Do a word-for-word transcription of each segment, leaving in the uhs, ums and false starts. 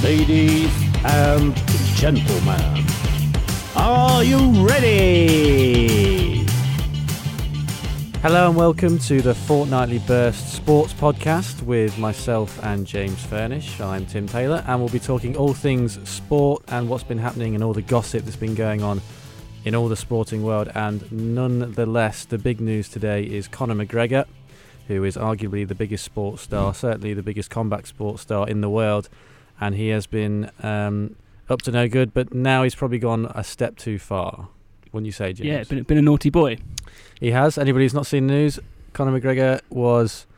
Ladies and gentlemen, are you ready? Hello and welcome to the Fortnightly Burst Sports Podcast with myself and James Furnish. I'm Tim Taylor and we'll be talking all things sport and what's been happening and all the gossip that's been going on in all the sporting world. And nonetheless, the big news today is Conor McGregor, who is arguably the biggest sports star, certainly the biggest combat sports star in the world. And he has been um, up to no good, but now he's probably gone a step too far. Wouldn't you say, James? Yeah, been, been a naughty boy. He has. Anybody who's not seen the news, Conor McGregor was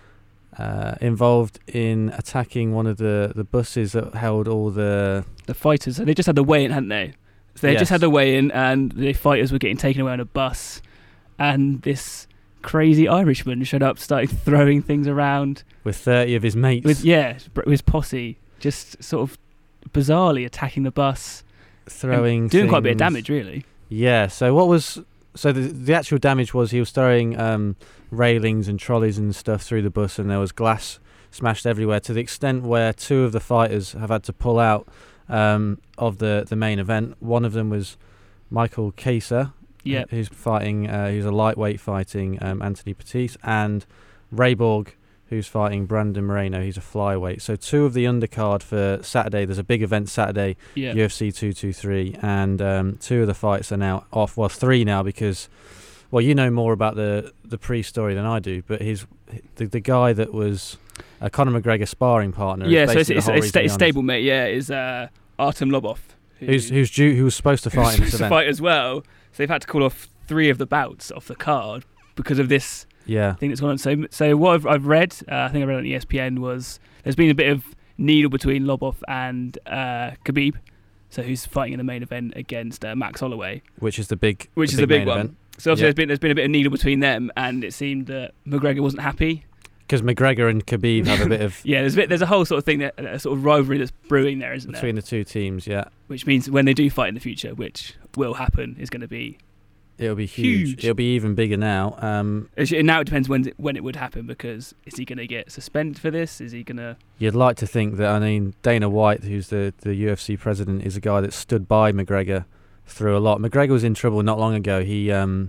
uh, involved in attacking one of the, the buses that held all the... The fighters. They just had the weigh-in, hadn't they? So they Yes. just had the weigh-in and the fighters were getting taken away on a bus. And this crazy Irishman showed up, started throwing things around. With thirty of his mates. With Yeah, with his posse. Just sort of bizarrely attacking the bus. Throwing Doing quite a bit of things. damage, really. Yeah, so what was... So the the actual damage was he was throwing um, railings and trolleys and stuff through the bus, and there was glass smashed everywhere, to the extent where two of the fighters have had to pull out um, of the, the main event. One of them was Michael Chiesa, Yeah. who's fighting, uh, who's a lightweight fighting um, Anthony Pettis, and Ray Borg, who's fighting Brandon Moreno. He's a flyweight. So two of the undercard for Saturday. There's a big event Saturday, Yeah. U F C two twenty-three, and um, two of the fights are now off. Well, three now because, well, you know more about the the pre-story than I do. But his the, the guy that was a Conor McGregor sparring partner. Yeah, is so it's, basically it's, the whole it's, sta- reason it's stablemate, yeah, is uh, Artem Lobov. Who, Who's who's due? Who was supposed to fight in this supposed to event? fight as well. So they've had to call off three of the bouts off the card because of this Yeah. thing that's gone on. So, so what I've, I've read, uh, I think I read on E S P N, was there's been a bit of needle between Lobov and uh, Khabib, so who's fighting in the main event against uh, Max Holloway, Which is the big, which the is the big main one. event. So obviously Yeah. there's been there's been a bit of needle between them, and it seemed that McGregor wasn't happy. Because McGregor and Khabib have a bit of Yeah, there's a bit, there's a whole sort of thing, that, a sort of rivalry that's brewing there, isn't between there? the two teams. Yeah, Which means when they do fight in the future, which will happen, is going to be it'll be huge. Huge. It'll be even bigger now. Um, Actually, now it depends when it, when it would happen, because is he going to get suspended for this? Is he going to... You'd like to think that, I mean, Dana White, who's the, the U F C president, is a guy that stood by McGregor through a lot. McGregor was in trouble not long ago. He um,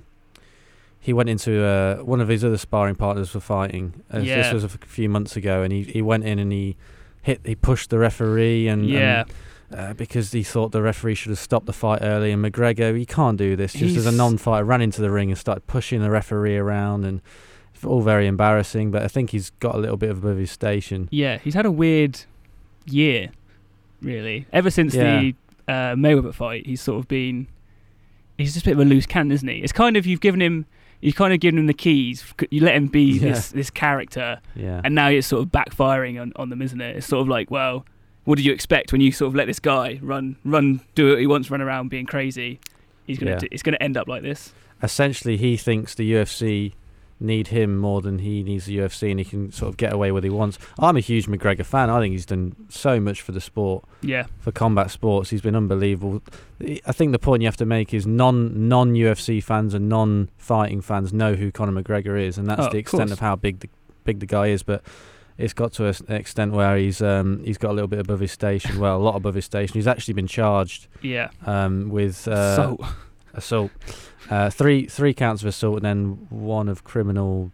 he went into uh, one of his other sparring partners for fighting. Uh, Yeah. This was a f- few months ago, and he, he went in and he hit, he pushed the referee, and, Yeah. and uh, because he thought the referee should have stopped the fight early. And McGregor, he can't do this. Just as a He's- non-fighter, ran into the ring and started pushing the referee around, and it's all very embarrassing. But I think he's got a little bit above his station. Yeah, he's had a weird year, really. Ever since Yeah. the uh, Mayweather fight, he's sort of been... He's just a bit of a loose cannon, isn't he? It's kind of, you've given him... You've kind of given him the keys. You let him be Yeah. this this character, Yeah. and now it's sort of backfiring on, on them, isn't it? It's sort of like, well, what did you expect when you sort of let this guy run, run, do what he wants, run around being crazy? He's gonna, Yeah. do, it's gonna end up like this. Essentially, he thinks the U F C need him more than he needs the U F C, and he can sort of get away with what he wants. I'm a huge McGregor fan. I think he's done so much for the sport, Yeah, for combat sports. He's been unbelievable. I think the point you have to make is non non U F C fans and non fighting fans know who Conor McGregor is, and that's Oh, the of extent course. of how big the big the guy is. But it's got to an extent where he's um, he's got a little bit above his station. Well, a lot above his station. He's actually been charged yeah. um, with uh, so assault, uh, three three counts of assault, and then one of criminal.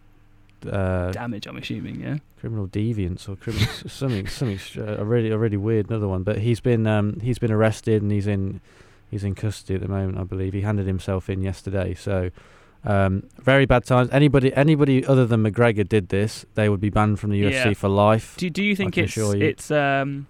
Uh, damage, I'm assuming. Yeah. criminal deviance or criminal something something str- a really a really weird another one. But he's been um, he's been arrested and he's in he's in custody at the moment, I believe. He handed himself in yesterday. So um, very bad times. Anybody anybody other than McGregor did this, they would be banned from the U F C Yeah. for life. Do Do you think can it's assure you. it's um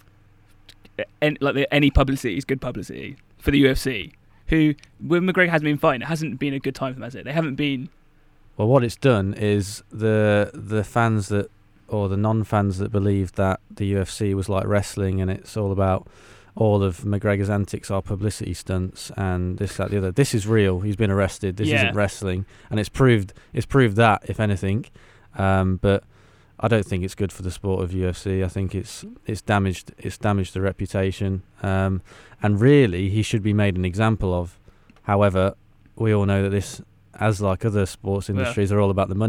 en- like the, any publicity is good publicity for the U F C? Who, when McGregor hasn't been fighting, it hasn't been a good time for them, has it? They haven't been. Well, what it's done is the the fans that or the non-fans that believed that the U F C was like wrestling and it's all about all of McGregor's antics are publicity stunts and this, that, the other. This is real. He's been arrested. This Yeah. isn't wrestling, and it's proved it's proved that, if anything. Um, but I don't think it's good for the sport of U F C. I think it's it's damaged it's damaged the reputation, um, and really he should be made an example of. However, we all know that this, as like other sports industries, are all about the money.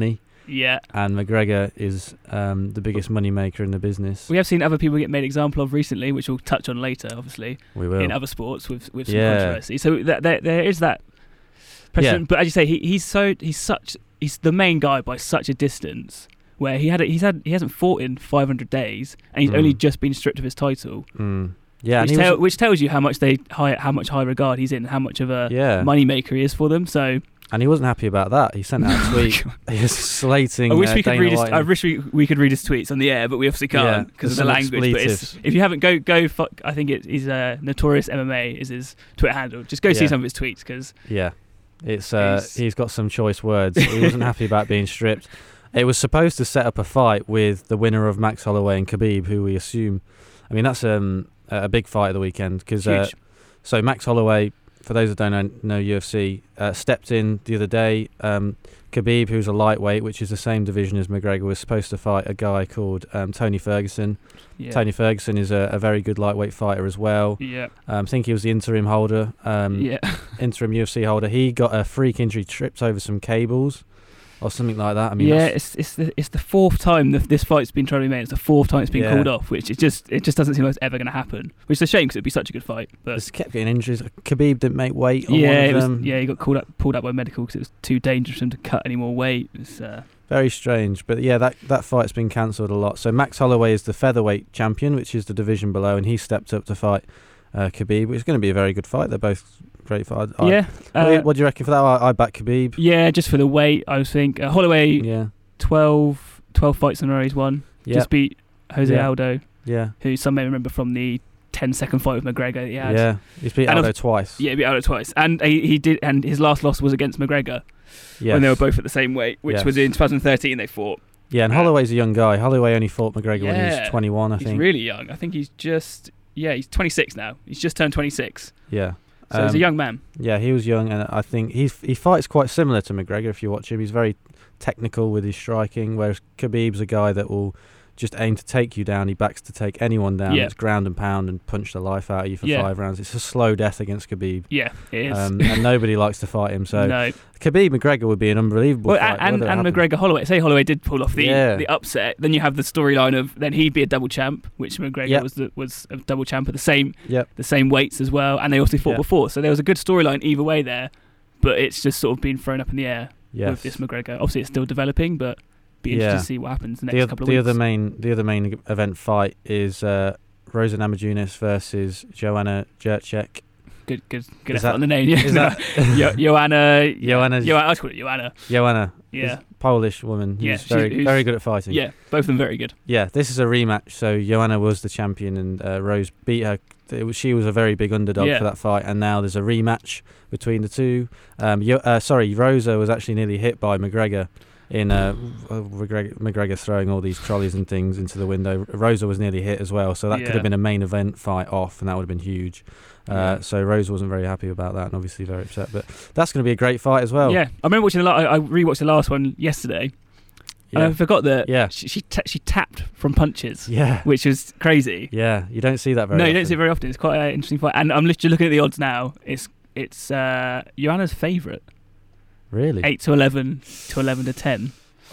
Yeah. And McGregor is um, the biggest money maker in the business. We have seen other people get made example of recently, which we'll touch on later, obviously, We will. in other sports with, with some Yeah. controversy. So that, there, there is that precedent. Yeah. But as you say, he, he's so he's such he's the main guy by such a distance. Where he had a, he's had he hasn't fought in five hundred days, and he's Mm. only just been stripped of his title. Mm. Yeah, and which, he tell, was, which tells you how much they high, how much high regard he's in, how much of a yeah. money maker he is for them. So And he wasn't happy about that. He sent out a tweet. He was slating. I wish uh, we could Dana read his, White I and- wish we, we could read his tweets on the air, but we obviously Yeah, can't because of the there's some language. But it's, expletives. if you haven't, go go fuck. I think it, he's a uh, notorious M M A is his Twitter handle. Just go see Yeah. some of his tweets because Yeah, it's uh, He's- he's got some choice words. He wasn't happy about being stripped. It was supposed to set up a fight with the winner of Max Holloway and Khabib, who we assume. I mean, that's um, a big fight of the weekend because uh, huge. so Max Holloway, for those that don't know, know U F C, uh, stepped in the other day. Um, Khabib, who's a lightweight, which is the same division as McGregor, was supposed to fight a guy called um, Tony Ferguson. Yeah. Tony Ferguson is a, a very good lightweight fighter as well. Yeah. Um, I think he was the interim holder, um, Yeah. interim U F C holder. He got a freak injury, tripped over some cables or something like that. I mean, yeah, that's- it's it's the it's the fourth time that this fight's been trying to be made. It's the fourth time it's been Yeah. called off, which it just it just doesn't seem like it's ever going to happen. Which is a shame because it'd be such a good fight. But just kept getting injuries. Khabib didn't make weight on yeah, one of it was, them. yeah, he got called up pulled up by medical because it was too dangerous for him to cut any more weight. It's, uh, Very strange, but yeah, that that fight's been cancelled a lot. So Max Holloway is the featherweight champion, which is the division below, and he stepped up to fight uh, Khabib. It's going to be a very good fight. They're both great fights. I- yeah, What, do you, uh, what do you reckon for that? I, I back Khabib. yeah, just for the weight, I think uh, Holloway Yeah, twelve, twelve fights in a row he's won. yeah, Just beat Jose Yeah. Aldo, yeah, who some may remember from the ten second fight with McGregor that he had. yeah. He's beat And Aldo of- twice. Yeah, he beat Aldo twice, and he, he did, and his last loss was against McGregor Yes. when they were both at the same weight, which Yes. was in twenty thirteen. They fought. Yeah, and uh, Holloway's a young guy. Holloway only fought McGregor when he Yeah. was twenty-one, I He's think. really young. I think he's just yeah, he's twenty-six now. He's just turned twenty-six, yeah. so he's a Um, young man. Yeah, he was young, and I think he he fights quite similar to McGregor. If you watch him, he's very technical with his striking, whereas Khabib's a guy that will just aim to take you down. He backs to take anyone down. Yeah. It's ground and pound and punch the life out of you for Yeah. five rounds. It's a slow death against Khabib, Yeah, it is. um, and nobody likes to fight him. So no, Khabib McGregor would be an unbelievable well, fight. and whether it and happens. McGregor Holloway. Say Holloway did pull off the Yeah. the upset, then you have the storyline of then he'd be a double champ, which McGregor Yep. was the, was a double champ at the same Yep. the same weights as well, and they also fought Yeah. before, so there was a good storyline either way there. But it's just sort of been thrown up in the air Yes. with this McGregor. Obviously, it's still developing, but be interested Yeah. to see what happens the next the other, couple of the weeks. other main the other main event fight is uh, Rosa Namajunas versus Joanna Jędrzejczyk. good, good, good Is effort that- on the name. Yeah, is that- Jo- Joanna? Joanna- Joanna. I call it Joanna. Joanna, Yeah, is a Polish woman who's Yeah, she's- very who's- very good at fighting. yeah. Both of them very good. Yeah, this is a rematch. So Joanna was the champion, and uh, Rose beat her. It was, she was a very big underdog Yeah. for that fight, and now there's a rematch between the two. Um, Yo- uh, sorry, Rosa was actually nearly hit by McGregor. In uh, McGregor, McGregor throwing all these trolleys and things into the window. Rosa was nearly hit as well, so that could Yeah. have been a main event fight off, and that would have been huge. Uh, Yeah. So Rosa wasn't very happy about that, and obviously very upset. But that's going to be a great fight as well. Yeah, I remember watching the. La- I, I rewatched the last one yesterday, and yeah, I forgot that Yeah. she she, ta- she tapped from punches, yeah, which was crazy. yeah. You don't see that very. no, you often. don't see it very often. It's quite an interesting fight, and I'm literally looking at the odds now. It's it's uh, Joanna's favourite, Really. eight to eleven to eleven to ten.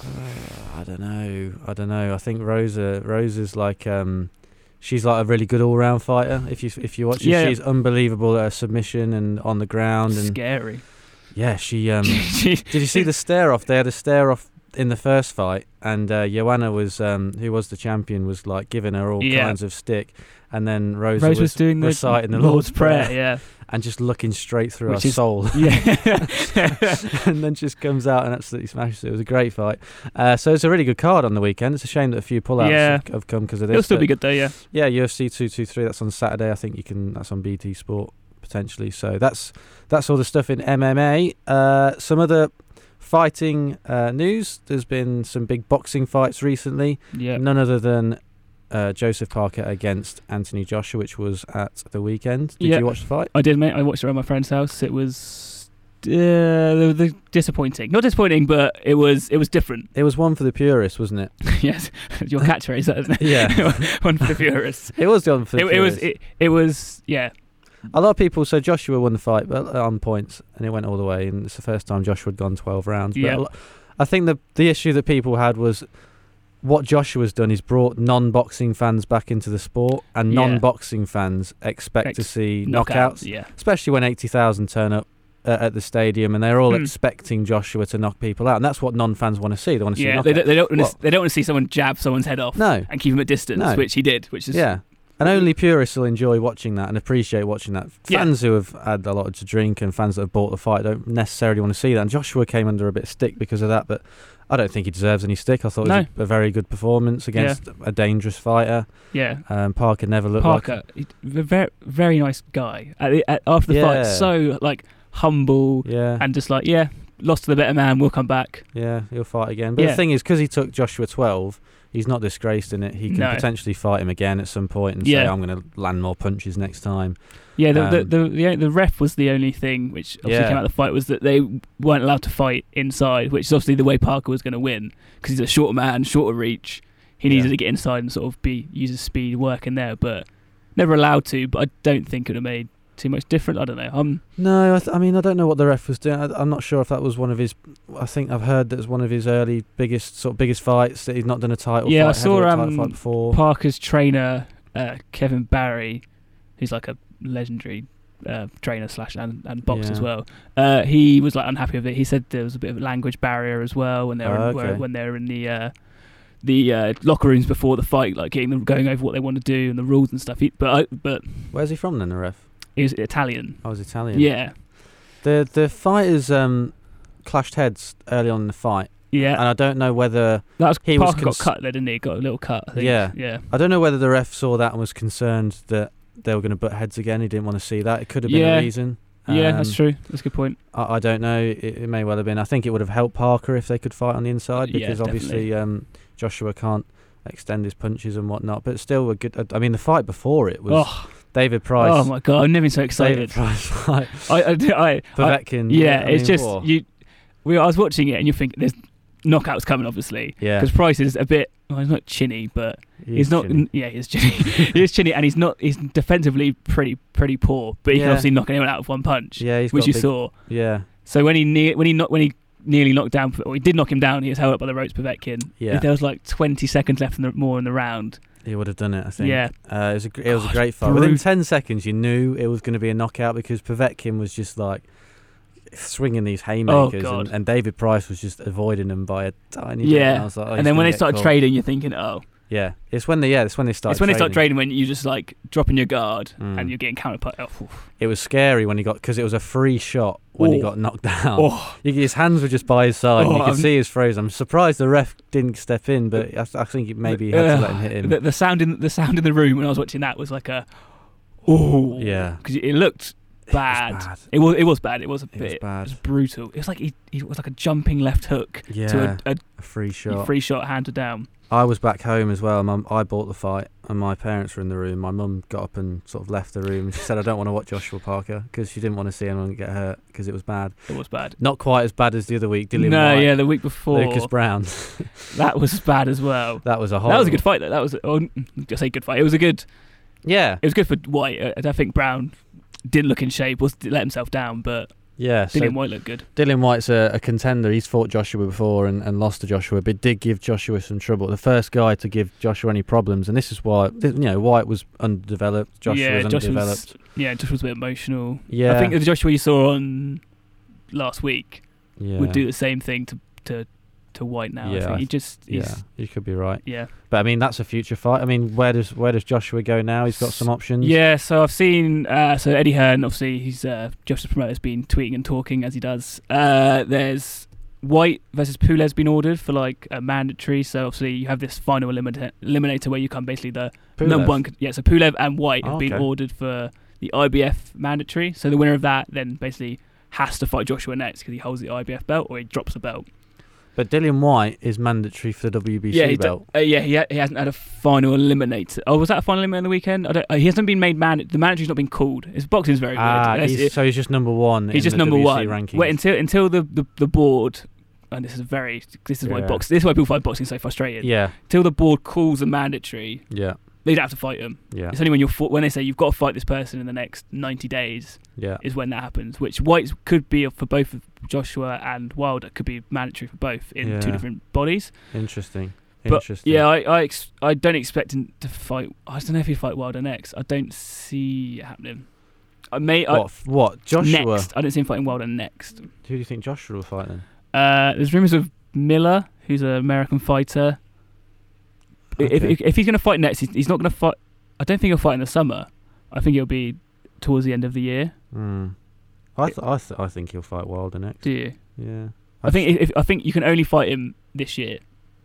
Uh, I don't know. I don't know. I think Rosa Rosa's like um she's like a really good all round fighter. If you if you watch her, Yeah. she's unbelievable at her submission and on the ground, and Scary. yeah, she um She- did you see the stare off? They had a stare off in the first fight, and uh, Joanna was um who was the champion was like giving her all Yeah. kinds of stick, and then Rosa Rose was, was doing the reciting the Lord's, Lord's Prayer. Prayer. Yeah, and just looking straight through Which her is- soul. yeah. And then just comes out and absolutely smashes it. It was a great fight. Uh, so it's a really good card on the weekend. It's a shame that a few pullouts Yeah. have, have come because of this. It'll still but be good though. Yeah. Yeah, U F C two twenty-three. That's on Saturday. I think you can. That's on B T Sport potentially. So that's that's all the stuff in M M A. Uh, some other fighting uh, news. There's been some big boxing fights recently. Yeah. None other than uh, Joseph Parker against Anthony Joshua, which was at the weekend. Did Yeah. you watch the fight? I did, mate. I watched it around my friend's house. It was uh, the, the disappointing. Not disappointing, but it was it was different. It was one for the purists, wasn't it? Yes, your catchphrase, that isn't it? Yeah. One for the purists. It was one for the It, it was purists. it, it was yeah. A lot of people, so Joshua won the fight but on points, and it went all the way, and it's the first time Joshua had gone twelve rounds. But Yeah. a, lo- I think the the issue that people had was what Joshua's done is brought non-boxing fans back into the sport, and Yeah. non-boxing fans expect Ex- to see Knockouts, knockouts, yeah. especially when eighty thousand turn up uh, at the stadium, and they're all Hmm. expecting Joshua to knock people out, and that's what non-fans want to see. They want to see Yeah, knockouts. they don't, they don't, wanna, Well- they don't want to see someone jab someone's head off No, and keep him at distance, No. which he did, which is yeah. And only purists will enjoy watching that and appreciate watching that. Yeah. Fans who have had a lot to drink and fans that have bought the fight don't necessarily want to see that. And Joshua came under a bit of stick because of that, but I don't think he deserves any stick. I thought it was No. a, a very good performance against a dangerous fighter. yeah. Um, Parker never looked like... Parker, he- a very very nice guy. At the, at, after the Yeah. fight, so like humble Yeah, and just like yeah, lost to the better man. We'll come back. yeah, he'll fight again. But Yeah. the thing is, because he took Joshua twelve, he's not disgraced in it. He can No. potentially fight him again at some point and say, Yeah. I'm going to land more punches next time. Yeah, the, Um, the, the the the ref was the only thing which obviously Yeah. came out of the fight was that they weren't allowed to fight inside, which is obviously the way Parker was going to win because he's a shorter man, shorter reach. He needed Yeah. to get inside and sort of be use his speed work in there, but never allowed to. But I don't think it would have made too much difference. I don't know. Um, No, I, th- I mean, I don't know what the ref was doing. I, I'm not sure if that was one of his... I think I've heard that was one of his early biggest sort of biggest fights, that he's not done a title Yeah, fight, I saw, heavyweight um, title fight before. Parker's trainer, uh, Kevin Barry, who's like a legendary uh, trainer slash and, and box Yeah. as well. Uh, he was like unhappy with it. He said there was a bit of a language barrier as well when they were Oh, in, okay. when they were in the uh, the uh, locker rooms before the fight, like getting them going over what they want to do and the rules and stuff. He, but I, but Where's he from then, the ref? he was Italian. I was Italian. Yeah, The the fighters um, clashed heads early on in the fight, yeah. and I don't know whether That was he was Parker cons- got cut there, didn't he? Got a little cut. I think. Yeah. yeah. I don't know whether the ref saw that and was concerned that they were going to butt heads again. He didn't want to see that. It could have been Yeah. a reason. Yeah, that's Um, true. That's a good point. I, I don't know. It, it may well have been. I think it would have helped Parker if they could fight on the inside, Yeah, because obviously um, Joshua can't extend his punches and whatnot. But still, a good. I mean, the fight before it was Oh, David Price. oh my god! I've never been so David excited. Price fight. I, I, I, I, Povetkin. Yeah, I it's mean, just whoa. you. We, I was watching it, and you think there's knockouts coming, obviously, Yeah, because Price is a bit. Well, he's not chinny, but he he's is not. chinny. n- Yeah, he's chinny. He's chinny, and he's not. He's defensively pretty pretty poor, but he Yeah. can obviously knock anyone out with one punch, Yeah, he's which got you big, saw. Yeah, So when he ne- when he not when he nearly knocked down, or he did knock him down, he was held up by the ropes. Povetkin. Yeah. There was like twenty seconds left in the, more in the round. he would have done it. I think. Yeah. uh, it was a gr- it was a God, great fight. Within brute. ten seconds, you knew it was going to be a knockout because Povetkin was just like swinging these haymakers, God. and, and David Price was just avoiding them by a tiny bit. Yeah. And, I was like, oh, he's And then when gonna they get started caught. trading, you're thinking, oh, Yeah, it's when they yeah, it's when they start. it's when they start trading when you just like dropping your guard Mm. and you're getting counterpunch. Oh, oof. It was scary when he got because it was a free shot when he Oh. got knocked down. oh. You- His hands were just by his side. and Oh, you could I'm- see his froze. I'm surprised the ref didn't step in, but I, I think he maybe he had to Uh, let him hit him. The, the sound in the sound in the room when I was watching that was like a oh Yeah. because it looked It was bad. bad. It was it was bad. It was a It bit. was It bad. was brutal. It was like he, he was like a jumping left hook Yeah, to a, a free a shot. free shot handed down. I was back home as well. Mum, I bought the fight, and my parents were in the room. My mum got up and sort of left the room. She said, "I don't want to watch Joshua Parker," because she didn't want to see anyone get hurt because it was bad. It was bad. Not quite as bad as the other week. Dillian no, Whyte, yeah, the week before Lucas Brown. that was bad as well. That was a That horrible. was a good fight though. That was oh, I say good fight. It was a good. Yeah, It was good for White. I, I think Brown didn't look in shape. Was let himself down, but yeah. So Dillian White looked good. Dillian White's a, a contender. He's fought Joshua before and, and lost to Joshua, but did give Joshua some trouble. The first guy to give Joshua any problems, and this is why you know White was underdeveloped. Joshua yeah, was Josh underdeveloped. was. Yeah, Josh was a bit emotional. Yeah, I think the Joshua you saw on last week yeah. would do the same thing to to, to White now. Yeah, I think I he th- just he's, Yeah, you could be right. yeah. But I mean, that's a future fight. I mean, where does where does Joshua go now? He's got some options. Yeah, so I've seen uh, so Eddie Hearn, obviously he's uh, Joshua's promoter's been tweeting and talking as he does. Uh, there's White versus Pulev been ordered for like a mandatory. So obviously you have this final eliminator, eliminator where you come basically the Pulev. number one. Yeah, so Pulev and White have Oh, been okay. ordered for the I B F mandatory. So the winner of that then basically has to fight Joshua next because he holds the I B F belt or he drops the belt. But Dillian Whyte is mandatory for the W B C Yeah, he d- belt. Uh, yeah, he, ha- he hasn't had a final eliminator. Oh, was that a final eliminator on the weekend? I don't. Uh, he hasn't been made man. The manager's not been called. His boxing's very Ah, weird. he's, It's- so he's just number one. He's in just the number W B C one. rankings. Wait until until the, the, the board, and this is very this is why Yeah. box this is why people find boxing so frustrating. Yeah, Till the board calls a mandatory, yeah, they don't have to fight him. yeah, It's only when you're fought, when they say you've got to fight this person in the next ninety days yeah. is when that happens. Which White could be for both of Joshua and Wilder could be mandatory for both in Yeah. two different bodies. Interesting. But Interesting. yeah, I I, ex- I don't expect him to fight. I don't know if he'd fight Wilder next. I don't see it happening. I may I, What? f- What? Joshua? next. I don't see him fighting Wilder next. Who do you think Joshua will fight then? Uh, there's rumours of Miller, who's an American fighter. If, Okay. if if he's going to fight next, he's, he's not going to fight. I don't think he'll fight in the summer. I think it'll be towards the end of the year. Hmm. I th- I th- I think he'll fight Wilder next. Do you? Yeah. I think if, I think you can only fight him this year.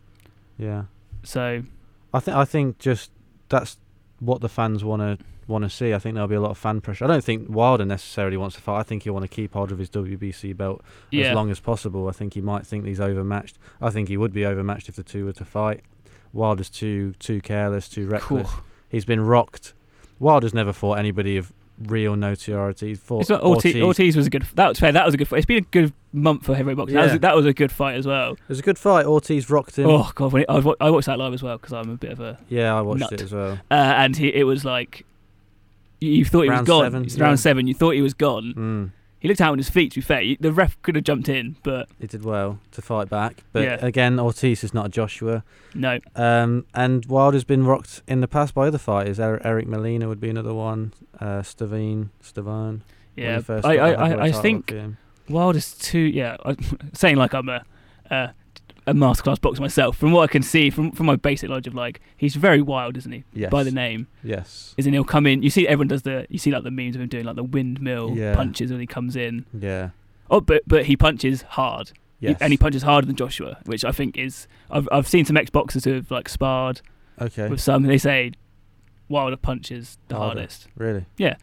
Yeah. So I think I think just that's what the fans want to want to see. I think there'll be a lot of fan pressure. I don't think Wilder necessarily wants to fight. I think he'll want to keep hold of his W B C belt yeah, as long as possible. I think he might think he's overmatched. I think he would be overmatched if the two were to fight. Wilder's too too careless, too reckless. Cool. He's been rocked. Wilder's never fought anybody of real notoriety. He's fought It's not Ortiz, Ortiz. Ortiz was a good. That was fair. That was a good fight. It's been a good month for heavyweight boxing. That, was Yeah. a, that was a good fight as well. It was a good fight. Ortiz rocked him. Oh god, when it, I, was, wa- I watched that live as well because I'm a bit of a. Yeah, I watched Nut. it as well. Uh, and he, it was like, you, you thought he Round was gone. seven, It's yeah. round seven. You thought he was gone. Mm. He looked out on his feet. To be fair, the ref could have jumped in, but He did well to fight back. But Yeah. again, Ortiz is not a Joshua. no. Um, and Wilder's been rocked in the past by other fighters. Er- Eric Molina would be another one. Uh, Stavine, Stavine. Yeah, I, I, I, I think Wilder's too. Yeah, I, saying like I'm a uh, a masterclass boxer myself. From what I can see, from from my basic knowledge of like, he's very wild, isn't he? Yes. By the name, Yes. isn't he'll come in. You see, everyone does the. You see like the memes of him doing like the windmill Yeah. punches when he comes in. Yeah. Oh, but but he punches hard. He- Yes. and he punches harder than Joshua, which I think is. I've I've seen some ex boxers who have like sparred Okay. with some. And they say Wilder punches the Harder. hardest. Really?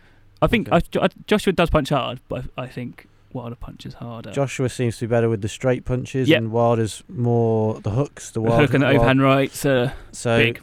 I think Okay. I, I, Joshua does punch hard, but I, I think Wilder punches harder. Joshua seems to be better with the straight punches, Yep. and Wilder's more the hooks. The, the wild, hook and the wild- overhand rights are So big.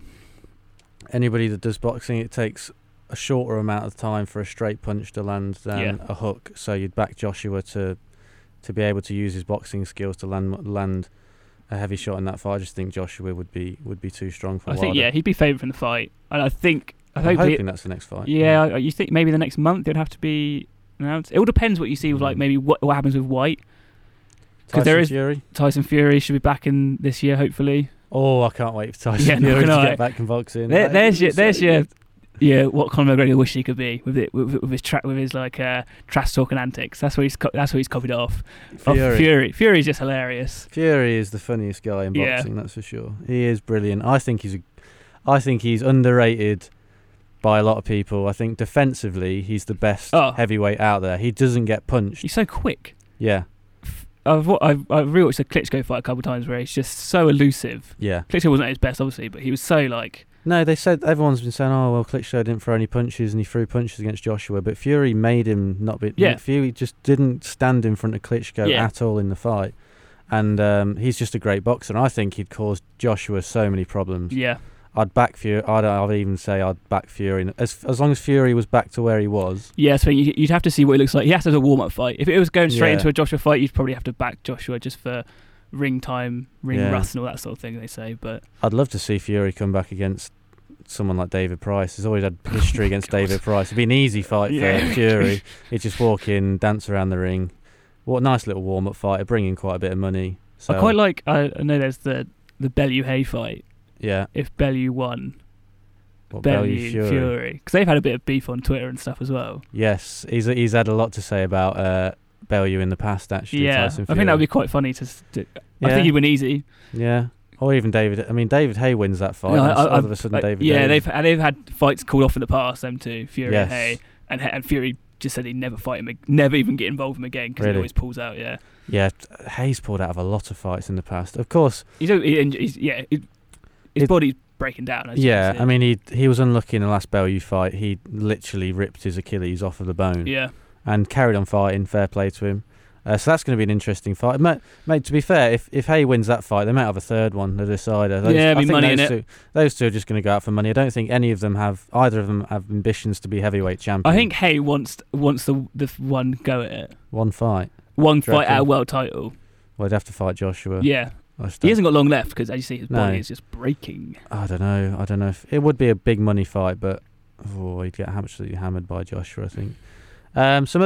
anybody that does boxing, it takes a shorter amount of time for a straight punch to land than Yeah. a hook. So you'd back Joshua to to be able to use his boxing skills to land land a heavy shot in that fight. I just think Joshua would be would be too strong for I Wilder. think yeah, he'd be favoured from the fight, and I think I I'm hope hoping he- that's the next fight. yeah, I- you think maybe the next month it'd have to be announced. It all depends what you see with like Mm. maybe what what happens with White. 'Cause Tyson there is- Fury. Tyson Fury should be back in this year, hopefully. Oh, I can't wait for Tyson Yeah, no, Fury to no, get I- back in boxing. There, Like, there's your he's there's so your good. yeah. What Conor McGregor wished he could be with it with, with his tra- with his like uh, trash talk and antics. That's what he's co- that's what he's copied off. Off Fury. Fury. Fury's just hilarious. Fury is the funniest guy in Yeah. boxing, that's for sure. He is brilliant. I think he's a, I think he's underrated by a lot of people. I think defensively he's the best Oh. heavyweight out there. He doesn't get punched. He's so quick. Yeah, I've wa- I've, I've rewatched the Klitschko fight a couple of times where he's just so elusive. yeah. Klitschko wasn't at his best, obviously, but he was so like No, they said everyone's been saying, "Oh well, Klitschko didn't throw any punches, and he threw punches against Joshua." But Fury made him not be. Yeah. Fury just didn't stand in front of Klitschko Yeah. at all in the fight, and um, he's just a great boxer. And I think he'd cause Joshua so many problems. yeah. I'd back Fury. I'd, I'd even say I'd back Fury as as long as Fury was back to where he was. Yeah, so you- you'd have to see what he looks like. He has to have a warm-up fight. If it was going straight Yeah. into a Joshua fight, you'd probably have to back Joshua just for ring time, ring Yeah. rust and all that sort of thing, they say. But I'd love to see Fury come back against someone like David Price. He's always had history against God. David Price. It'd be an easy fight Yeah. for Fury. He'd just walk in, dance around the ring. What a nice little warm-up fight. It'd bring in quite a bit of money. So I quite like, I, I know there's the, the Bellew Hay fight. yeah. If Bellew won, What, Bellew Bellew Fury. Fury. Because they've had a bit of beef on Twitter and stuff as well. Yes, he's he's had a lot to say about uh, Bellew in the past. Actually, yeah, Tyson I Fury. think that would be quite funny to... s- to I Yeah. think he'd win easy. Yeah, or even David. I mean, David Hay wins that fight. No, and I- all I- of a sudden, Like, David. yeah, Hay- they've and they've had fights called off in the past, them two, Fury Yes. and Hay. And, and Fury just said he'd never fight him, ag- never even get involved with him again because Really? he always pulls out, yeah. Yeah, t- Hayes pulled out of a lot of fights in the past. Of course, He's, he, he's yeah, it, his It- body's breaking down. As you yeah. can see. I mean, he he was unlucky in the last Bellew fight. He literally ripped his Achilles off of the bone yeah, and carried on fighting. Fair play to him. Uh, so that's going to be an interesting fight. Mate, mate, to be fair, if if Hay wins that fight, they might have a third one, the decider. Those, Yeah, I be think money those in two, Those two are just going to go out for money. I don't think any of them have, either of them have ambitions to be heavyweight champion. I think Hay wants wants the the one go at it, one fight. one Do you fight at a reckon? world title. Well, they'd have to fight Joshua. Yeah, I just he don't- hasn't got long left because as you see, his No. body is just breaking. I don't know. I don't know if it would be a big money fight, but oh, he'd get absolutely hammered by Joshua. I think. Um, some other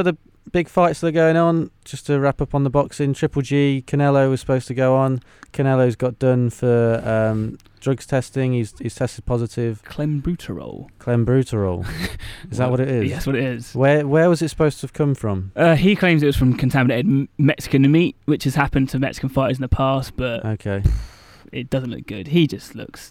big fights that are going on. Just to wrap up on the boxing, Triple G, Canelo was supposed to go on. Canelo's got done for um, drugs testing. He's he's tested positive. Clenbuterol. Clenbuterol. Is that what it is? Yes, what it is. Where where was it supposed to have come from? Uh, he claims it was from contaminated m- Mexican meat, which has happened to Mexican fighters in the past, but Okay. it doesn't look good. He just looks...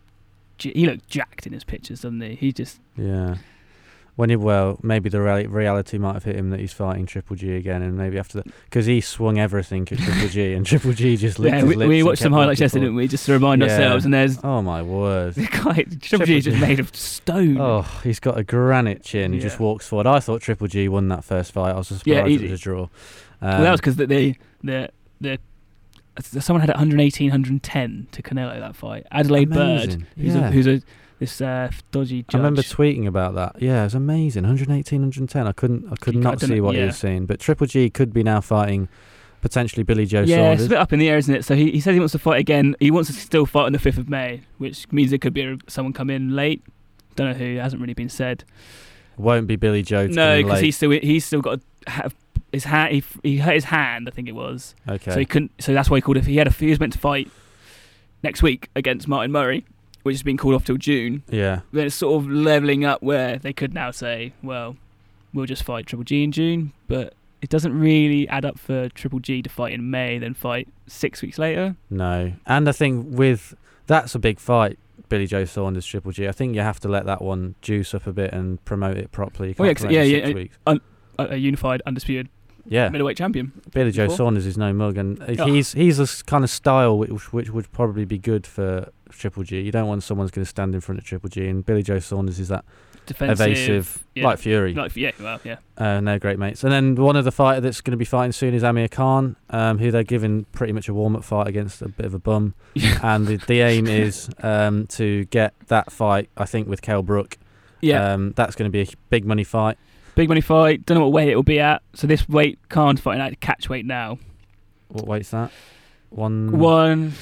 He looked jacked in his pictures, doesn't he? He just... Yeah. When he, well, maybe the reali- reality might have hit him that he's fighting Triple G again, and maybe after that, because he swung everything at Triple G, and Triple G just licked Yeah, his we, lips we and watched kept some highlights looking yesterday, forward. didn't we? Just to remind Yeah. ourselves, and there's... Oh my word! The guy, Triple G is just made of stone. Oh, he's got a granite chin. He Yeah. just walks forward. I thought Triple G won that first fight. I was surprised Yeah, he- it was a draw. Um, well, that was because the, the the the someone had one hundred eighteen, one hundred ten to Canelo that fight. Adelaide Bird, amazing. who's Yeah. a, who's a this uh, dodgy judge. I remember tweeting about that. Yeah, it was amazing. one hundred eighteen, one hundred ten. I couldn't, I could You not can't- see what he yeah. was seeing. But Triple G could be now fighting potentially Billy Joe yeah, Saunders. it's a bit up in the air, isn't it? So he, he says he wants to fight again. He wants to still fight on the fifth of May, which means it could be a, someone come in late. Don't know who. Hasn't really been said. Won't be Billy Joe. to No, come in because late. he's still he's still got to have his hand. He, he hurt his hand, I think it was. Okay. So he couldn't. So that's why he called it. He had a. He was meant to fight next week against Martin Murray, which has been called off till June. yeah. Then it's sort of leveling up where they could now say, well, we'll just fight Triple G in June, but it doesn't really add up for Triple G to fight in May, then fight six weeks later. No. And I think with that's a big fight, Billy Joe Saunders, Triple G. I think you have to let that one juice up a bit and promote it properly. You can't Well, yeah, 'cause- promote it yeah, in six yeah, weeks. A, a unified, undisputed Yeah. middleweight champion. Billy Joe before. Saunders is no mug, and Oh. he's he's a s- kind of style which which would probably be good for Triple G. You don't want someone who's going to stand in front of Triple G, and Billy Joe Saunders is that Defensive. evasive, yeah. like Fury. Like, yeah, well, yeah. Uh, no, great mates. And then one of the fighter that's going to be fighting soon is Amir Khan, um, who they're giving pretty much a warm-up fight against a bit of a bum. And the, the aim is um, to get that fight, I think, with Kell Brook. Yeah. Um, that's going to be a big money fight. Big money fight. Don't know what weight it will be at. So this weight, Khan's fighting at catch weight now. What weight's that? One. one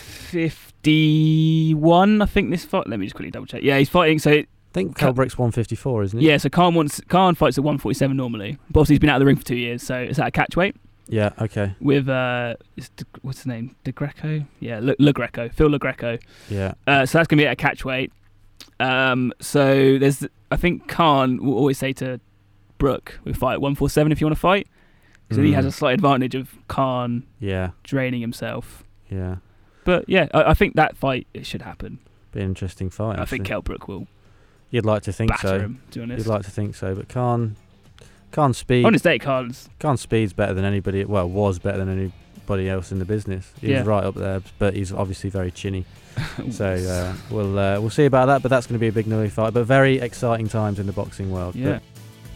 fifty-one, I think this fight. Let me just quickly double check. Yeah, he's fighting. So I think Kell Brook's one fifty-four, isn't he? yeah, so Khan wants Khan fights at one forty-seven normally. But obviously he's been out of the ring for two years, so it's at a catch weight Yeah. Okay. with uh, it's De, what's his name? De Greco. Yeah, Le, Le Greco. Phil Le Greco. Yeah. Uh, so that's gonna be at a catch weight. Um, so there's, I think Khan will always say to Brook, "We fight at one forty-seven if you want to fight." So he Mm. has a slight advantage of Khan Yeah. draining himself. Yeah. But yeah, I, I think that fight it should happen. Be an interesting fight. I think actually. Kell Brook will You'd like to think batter so. him. To be honest, You'd like to think so, but Khan, Khan speed. on his day, Khan's Khan speed's better than anybody. Well, was better than anybody else in the business. He Yeah. was right up there, but he's obviously very chinny. So uh, we'll uh, we'll see about that. But that's going to be a big Nui fight. But very exciting times in the boxing world. yeah. But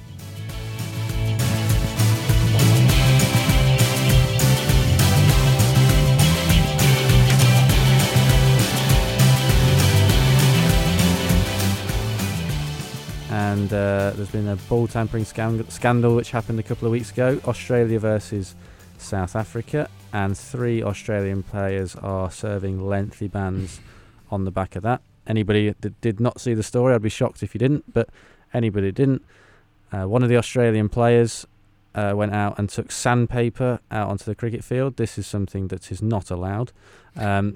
And uh, there's been a ball tampering scan- scandal which happened a couple of weeks ago. Australia versus South Africa, and three Australian players are serving lengthy bans on the back of that. Anybody that did not see the story, I'd be shocked if you didn't, but anybody that didn't, uh, one of the Australian players uh, went out and took sandpaper out onto the cricket field. This is something that is not allowed. Um,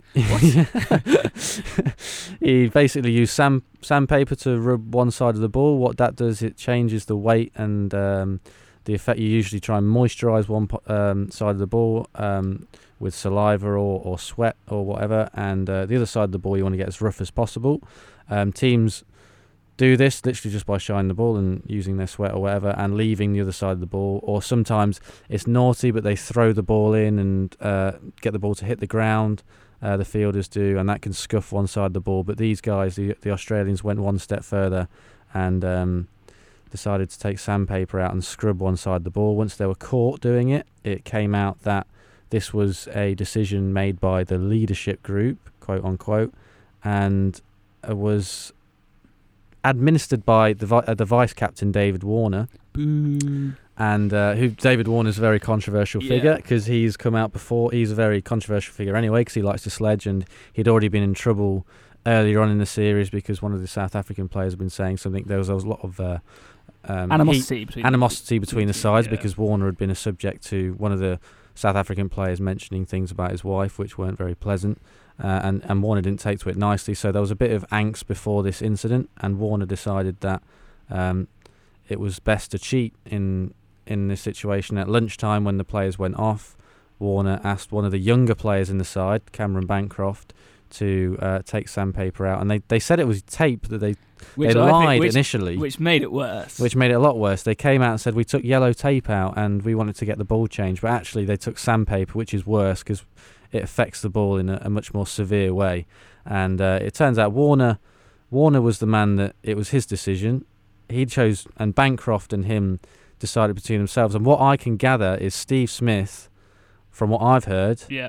he basically used sand sandpaper to rub one side of the ball. What that does, it changes the weight and um, the effect. You usually try and moisturise one po- um, side of the ball um, with saliva or, or sweat or whatever, and uh, the other side of the ball you want to get as rough as possible. Um, teams do this literally just by shining the ball and using their sweat or whatever and leaving the other side of the ball, or sometimes it's naughty but they throw the ball in and uh, get the ball to hit the ground, uh, the fielders do, and that can scuff one side of the ball. But these guys, the, the Australians, went one step further and um, decided to take sandpaper out and scrub one side of the ball. Once they were caught doing it, it came out that this was a decision made by the leadership group, quote unquote, and it was administered by the vi- uh, the vice captain David Warner. Boo. And uh, who David Warner's a very controversial Yeah. figure because he's come out before. He's a very controversial figure anyway because he likes to sledge, and he'd already been in trouble earlier on in the series because one of the South African players had been saying something. There was, there was a lot of uh, um, animosity heat, between animosity between the sides yeah. because Warner had been a subject to one of the South African players mentioning things about his wife which weren't very pleasant, uh, and, and Warner didn't take to it nicely, so there was a bit of angst before this incident, and Warner decided that um, it was best to cheat in in this situation. At lunchtime when the players went off, Warner asked one of the younger players in the side, Cameron Bancroft, to uh, take sandpaper out, and they, they said it was tape that they which they I lied think, which, initially, which made it worse. which made it a lot worse. They came out and said we took yellow tape out and we wanted to get the ball changed, but actually they took sandpaper, which is worse because it affects the ball in a, a much more severe way. And uh, it turns out Warner Warner was the man that it was his decision. He chose, and Bancroft and him decided between themselves. And what I can gather is Steve Smith, from what I've heard, yeah.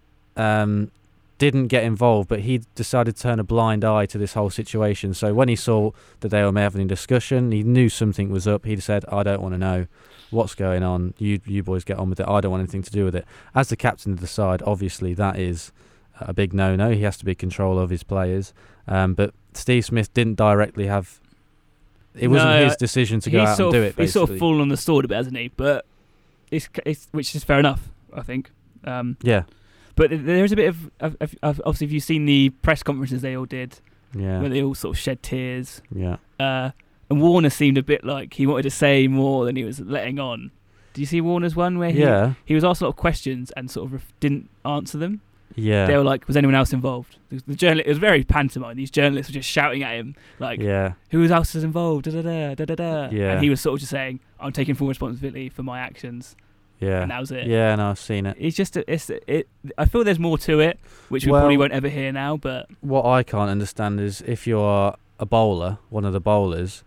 um, didn't get involved, but he decided to turn a blind eye to this whole situation. So when he saw that they were having a discussion, he knew something was up. He said, I don't want to know what's going on. You you boys get on with it. I don't want anything to do with it. As the captain of the side, obviously that is a big no-no. He has to be in control of his players. Um, but Steve Smith didn't directly have... It wasn't No, his decision to go out and of, do it, basically. He's sort of fallen on the sword a bit, hasn't he? But it's, it's which is fair enough, I think. Um, yeah. But there is a bit of, of, of, of obviously, if you've seen the press conferences they all did, Yeah. where they all sort of shed tears. Yeah. Uh, and Warner seemed a bit like he wanted to say more than he was letting on. Do you see Warner's one where he, Yeah. he was asked a lot of questions and sort of ref- didn't answer them? Yeah. They were like, was anyone else involved? The, the journal- it was very pantomime. These journalists were just shouting at him, like, yeah. who else is involved? Da da da da da da. Yeah. And he was sort of just saying, I'm taking full responsibility for my actions. Yeah. And that was it. Yeah, no, I've seen it. It's just, a, it's it. I feel there's more to it, which we Well, probably won't ever hear now. But what I can't understand is if you're a bowler, one of the bowlers,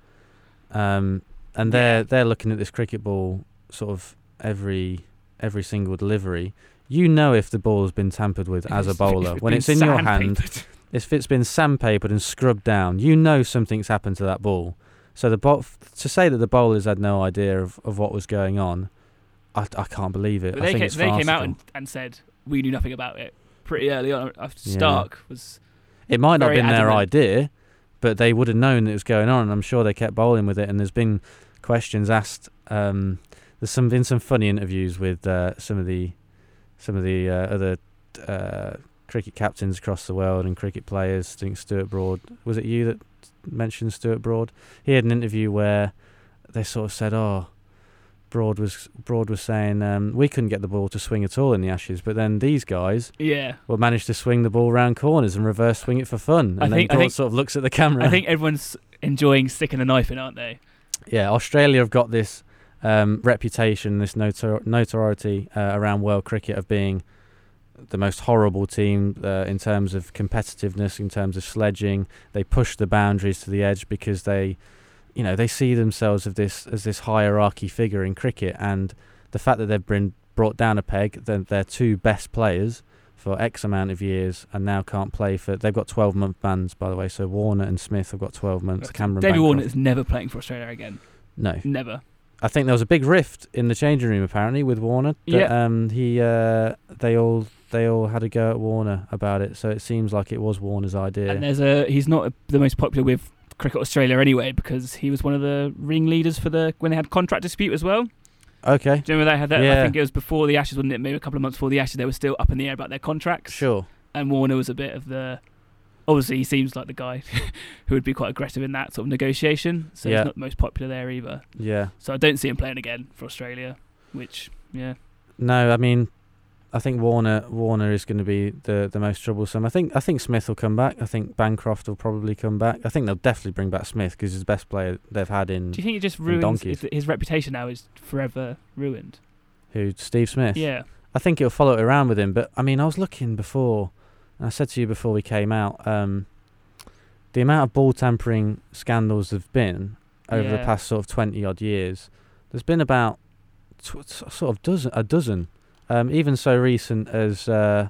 um, and they're Yeah. they're looking at this cricket ball sort of every every single delivery, you know if the ball has been tampered with as a If bowler. it's When been it's in your hand, sandpapered. if it's been sandpapered and scrubbed down, you know something's happened to that ball. So the bo- to say that the bowlers had no idea of, of what was going on, I, I can't believe it. But I they think ca- it's they came out and, farcical. and said we knew nothing about it pretty early on. After Yeah. Stark was It might not have very been their adamant. idea, but they would have known that it was going on, and I'm sure they kept bowling with it. And there's been questions asked. Um, there's some been some funny interviews with uh, some of the some of the uh, other uh, cricket captains across the world and cricket players. I think Stuart Broad, was it you that mentioned Stuart Broad? He had an interview where they sort of said, "Oh, Broad was Broad was saying um, we couldn't get the ball to swing at all in the Ashes, but then these guys yeah. will manage to swing the ball round corners and reverse swing it for fun." And I then think- I Broad think- sort of looks at the camera. I think everyone's enjoying sticking a knife in, aren't they? Yeah, Australia have got this um, reputation, this notor- notoriety uh, around world cricket of being the most horrible team uh, in terms of competitiveness, in terms of sledging. They push the boundaries to the edge because they, you know, they see themselves as this as this hierarchy figure in cricket, and the fact that they've been brought down a peg, that their two best players for X amount of years and now can't play for. They've got twelve month bans, by the way. So Warner and Smith have got twelve months. Cameron David Bancroft, Warner is never playing for Australia again. no. Never. I think there was a big rift in the changing room apparently with Warner. That, Yeah. Um. He. Uh. They all. They all had a go at Warner about it. So it seems like it was Warner's idea. And there's a he's not the most popular with Cricket Australia anyway because he was one of the ringleaders for the when they had contract dispute as well. Okay. Do you remember they had that? I Yeah. think it was before the Ashes, wasn't it? Maybe a couple of months before the Ashes, they were still up in the air about their contracts. Sure. And Warner was a bit of the. Obviously, he seems like the guy who would be quite aggressive in that sort of negotiation. So Yeah. he's not the most popular there either. Yeah. So I don't see him playing again for Australia, which, yeah. No, I mean, I think Warner. Warner is going to be the the most troublesome. I think. I think Smith will come back. I think Bancroft will probably come back. I think they'll definitely bring back Smith because he's the best player they've had in. Do you think it just in ruins donkeys. his, his reputation now is forever ruined? Who? Steve Smith. Yeah. I think it'll follow it around with him. But I mean, I was looking before. And I said to you before we came out, um, the amount of ball tampering scandals there've been over the Yeah. past sort of twenty odd years. There's been about tw- sort of dozen, a dozen, um, even so recent as uh,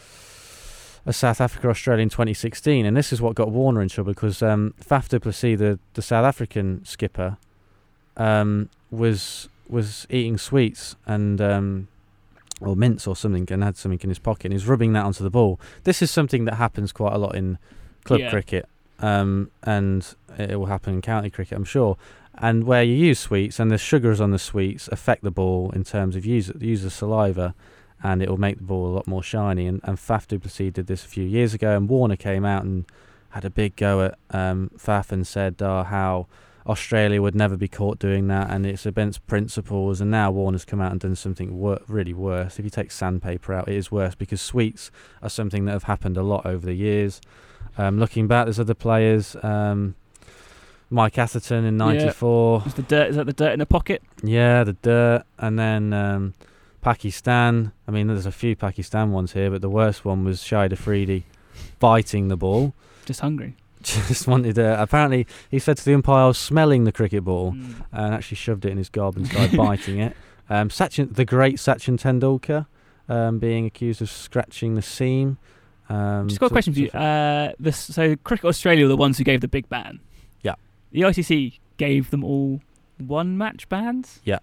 as South Africa Australia in twenty sixteen. And this is what got Warner in trouble because um, Faf du Plessis, the the South African skipper, um, was was eating sweets and. Um, or mints or something, and had something in his pocket, and he's rubbing that onto the ball. This is something that happens quite a lot in club Yeah. cricket. um, and it will happen in county cricket, I'm sure. And where you use sweets and the sugars on the sweets affect the ball in terms of use use the saliva, and it will make the ball a lot more shiny. And, and Faf du Plessis did this a few years ago, and Warner came out and had a big go at um, Faf and said uh, how Australia would never be caught doing that, and it's against principles. And now Warner's come out and done something wor- really worse. If you take sandpaper out, it is worse, because sweets are something that have happened a lot over the years. Um, looking back, there's other players. Um, Mike Atherton in ninety-four. Yeah. Is, the dirt, is that the dirt in the pocket? Yeah, the dirt. And then um, Pakistan. I mean, there's a few Pakistan ones here, but the worst one was Shahid Afridi biting the ball. Just hungry. Just wanted to. Apparently, he said to the umpire, I was smelling the cricket ball, Mm. and actually shoved it in his gob and started biting it. Um, Sachin, the great Sachin Tendulkar, um, being accused of scratching the seam. Um, Just got a so- question for you. Uh, this, so Cricket Australia were the ones who gave the big ban. Yeah. The I C C gave them all one match bans. Yeah,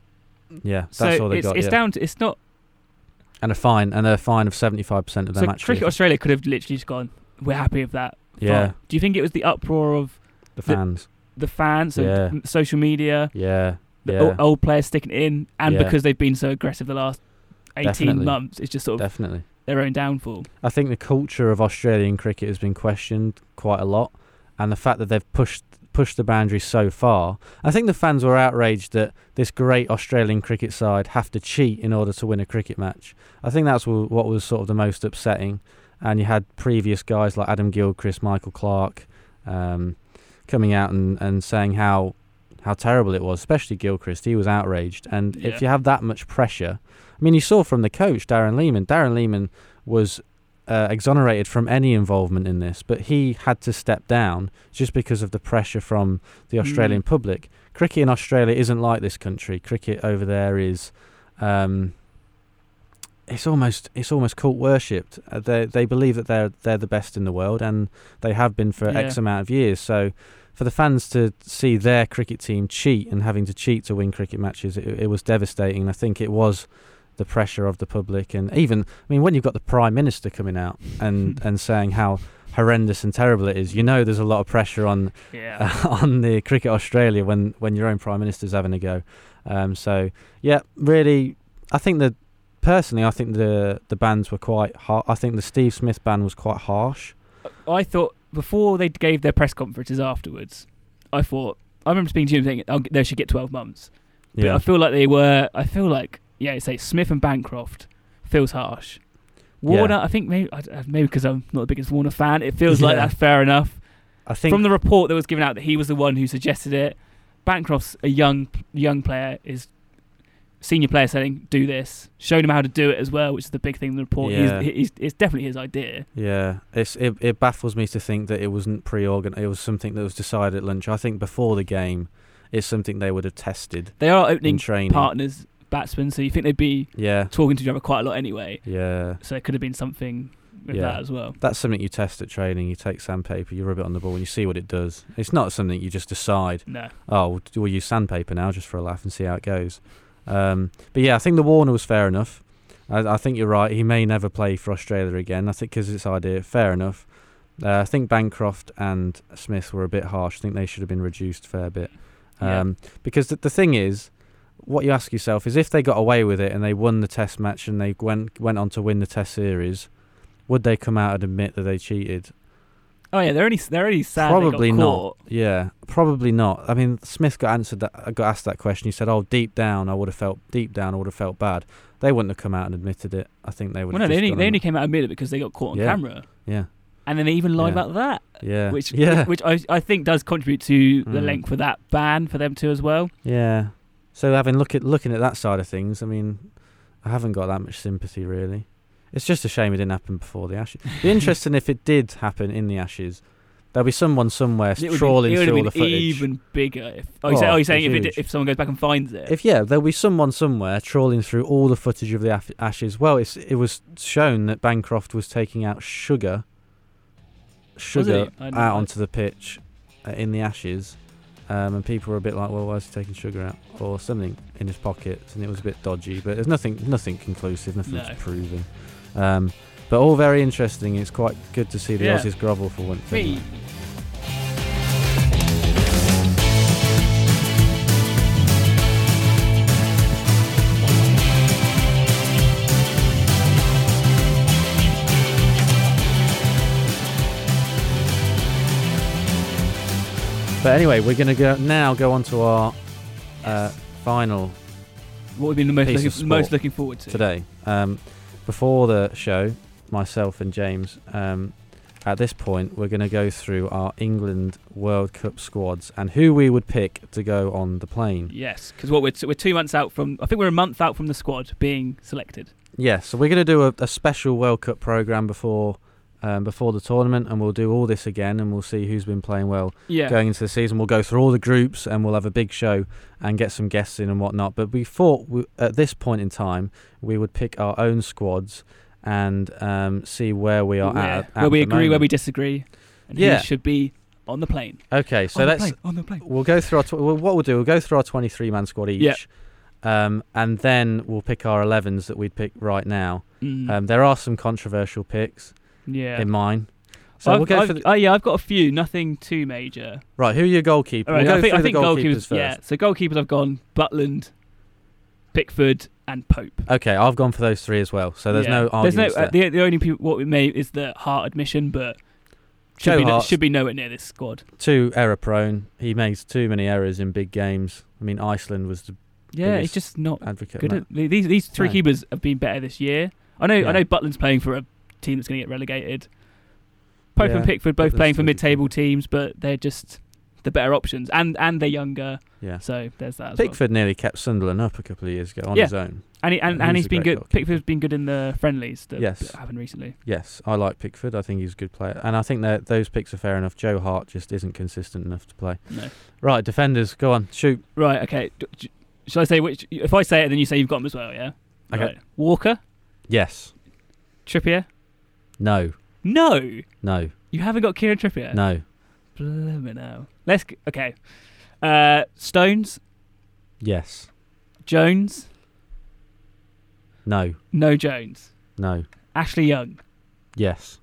that's So all they it's, got. it's yeah. down to it's not. And a fine, and a fine of seventy-five percent of their So match Cricket fees. Australia could have literally just gone, we're happy with that. Yeah, Fine. Do you think it was the uproar of the fans. the fans, so Yeah. m- social media, Yeah, the yeah, old, old players sticking it in, and Yeah. because they've been so aggressive the last eighteen Definitely. months, it's just sort of definitely. their own downfall. I think the culture of Australian cricket has been questioned quite a lot, and the fact that they've pushed pushed the boundaries so far. I think the fans were outraged that this great Australian cricket side have to cheat in order to win a cricket match. I think that's wh- what was sort of the most upsetting. And you had previous guys like Adam Gilchrist, Michael Clarke, um, coming out and, and saying how how terrible it was, especially Gilchrist. He was outraged. And Yeah. if you have that much pressure, I mean, you saw from the coach, Darren Lehman. Darren Lehman was uh, exonerated from any involvement in this, but he had to step down just because of the pressure from the Australian Mm. public. Cricket in Australia isn't like this country. Cricket over there is, um, it's almost it's almost cult worshipped. Uh, they they believe that they're they're the best in the world, and they have been for Yeah. X amount of years. So for the fans to see their cricket team cheat and having to cheat to win cricket matches, it, it was devastating. And I think it was the pressure of the public, and even, I mean, when you've got the Prime Minister coming out and, and saying how horrendous and terrible it is, you know there's a lot of pressure on Yeah. uh, on the Cricket Australia when, when your own Prime Minister's having a go. Um, so, yeah, really, I think that, personally, I think the the bans were quite har- I think the Steve Smith ban was quite harsh. I thought before they gave their press conferences afterwards, I thought I remember speaking to you and thinking oh, they should get twelve months. But Yeah, I feel like they were. I feel like yeah, say Smith and Bancroft feels harsh. Warner, Yeah. I think maybe I don't- maybe because I'm not the biggest Warner fan, it feels like Yeah. that's fair enough. I think From the report that was given out that he was the one who suggested it. Bancroft's a young young player, is senior player saying do this, showing him how to do it as well, which is the big thing in the report. Yeah. He's, he's, it's definitely his idea. Yeah, it's it, it baffles me to think that it wasn't pre-organized. It was something that was decided at lunch. I think before the game, it's something they would have tested They are in opening training. partners, batsmen, so you think they'd be Yeah, talking to each other quite a lot anyway. yeah. So it could have been something with Yeah. that as well. That's something you test at training. You take sandpaper, you rub it on the ball, and you see what it does. It's not something you just decide, No. oh, we'll use sandpaper now just for a laugh and see how it goes. Um, but yeah, I think the Warner was fair enough. I, I think you're right. He may never play for Australia again. I think because it's idea, fair enough. Uh, I think Bancroft and Smith were a bit harsh. I think they should have been reduced a fair bit. Um, Because the, the thing is, what you ask yourself is, if they got away with it and they won the Test match and they went went on to win the Test series, would they come out and admit that they cheated? Oh yeah, they're only they're only sad Probably they got not. caught. Yeah, probably not. I mean, Smith got answered that, got asked that question. He said, "Oh, deep down, I would have felt deep down, I would have felt bad." They wouldn't have come out and admitted it. I think they would. Well, have no, they just only, gone they on- only came out and admitted it because they got caught on Yeah. camera, Yeah, and then they even lied Yeah. about that, yeah, which yeah, which I I think does contribute to the Mm. length of that ban for them too as well. yeah. So having look at looking at that side of things, I mean, I haven't got that much sympathy really. It's just a shame it didn't happen before the Ashes. It'd be interesting if it did happen in the Ashes. There'll be someone somewhere It would trawling have through all been, the it would have been footage. even bigger. If, oh, you're, Oh, saying, oh, you're saying if it, huge. if someone goes back and finds it. If yeah, there'll be someone somewhere trawling through all the footage of the af- Ashes. Well, it's, it was shown that Bancroft was taking out sugar, sugar he? I didn't out know. onto the pitch uh, in the Ashes, um, and people were a bit like, "Well, why is he taking sugar out?" or something in his pockets, and it was a bit dodgy. But there's nothing, nothing conclusive, nothing No. that's proven. Um, but all very interesting. It's quite good to see the Yeah. Aussies grovel for once. Me, But anyway, we're going to go now go on to our uh, final What we've been the most piece of looking, sport most looking forward to today. Um, before the show, myself and James, um, at this point, we're going to go through our England World Cup squads and who we would pick to go on the plane. Yes, because what we're t- we're two months out from. I think we're a month out from the squad being selected. Yes, so we're going to do a, a special World Cup programme before um, before the tournament, and we'll do all this again, and we'll see who's been playing well Yeah. going into the season. We'll go through all the groups, and we'll have a big show and get some guests in and whatnot. But we thought we, at this point in time, we would pick our own squads and um, see where we are Where, at. at where we the agree, where moment. we disagree, and Yeah. who should be on the plane. Okay, so on let's. the plane, on the plane. We'll go through our. Tw- well, what we'll do, we'll go through our twenty-three man squad each. Yeah. Um, and then we'll pick our elevens that we'd pick right now. Mm. Um, there are some controversial picks yeah. in mine. So I've, we'll go I've, for the, oh yeah, I've got a few. Nothing too major. right. Who are your goalkeepers? All right, we'll go I think, through I think the goalkeepers, goalkeepers. first. Yeah. So goalkeepers, I've gone Butland, Pickford, and Pope. Okay, I've gone for those three as well. So there's Yeah. no There's no. arguments Uh, there. the the only people what we made is the Hart admission, but should Joe be, no, Hart. should be nowhere near this squad. Too error prone. He makes too many errors in big games. I mean, Iceland was the Yeah, biggest he's just not advocate. good of at these. These three No. keepers have been better this year. I know. Yeah. I know. Butland's playing for a team that's going to get relegated. Pope Yeah, and Pickford both Butland's playing for still a good mid-table teams, but they're just the better options, and and they're younger. Yeah. So there's that. As well. Pickford nearly kept Sunderland up a couple of years ago on Yeah. his own. And he, and, and and he's he's a been great good. goalkeeper. Pickford's been good in the friendlies that, Yes. that happened recently. Yes, I like Pickford. I think he's a good player. And I think that those picks are fair enough. Joe Hart just isn't consistent enough to play. No. Right, defenders, go on, shoot. Right. Okay. D- d- Shall I say which? If I say it, then you say you've got them as well. Yeah. Okay. Right. Walker, Yes. Trippier. No. No, No. you haven't got Kieran Trippier. No. Blimey now. Let's. G- okay. Uh, Stones, Yes. Jones. No. No Jones. No. Ashley Young, Yes.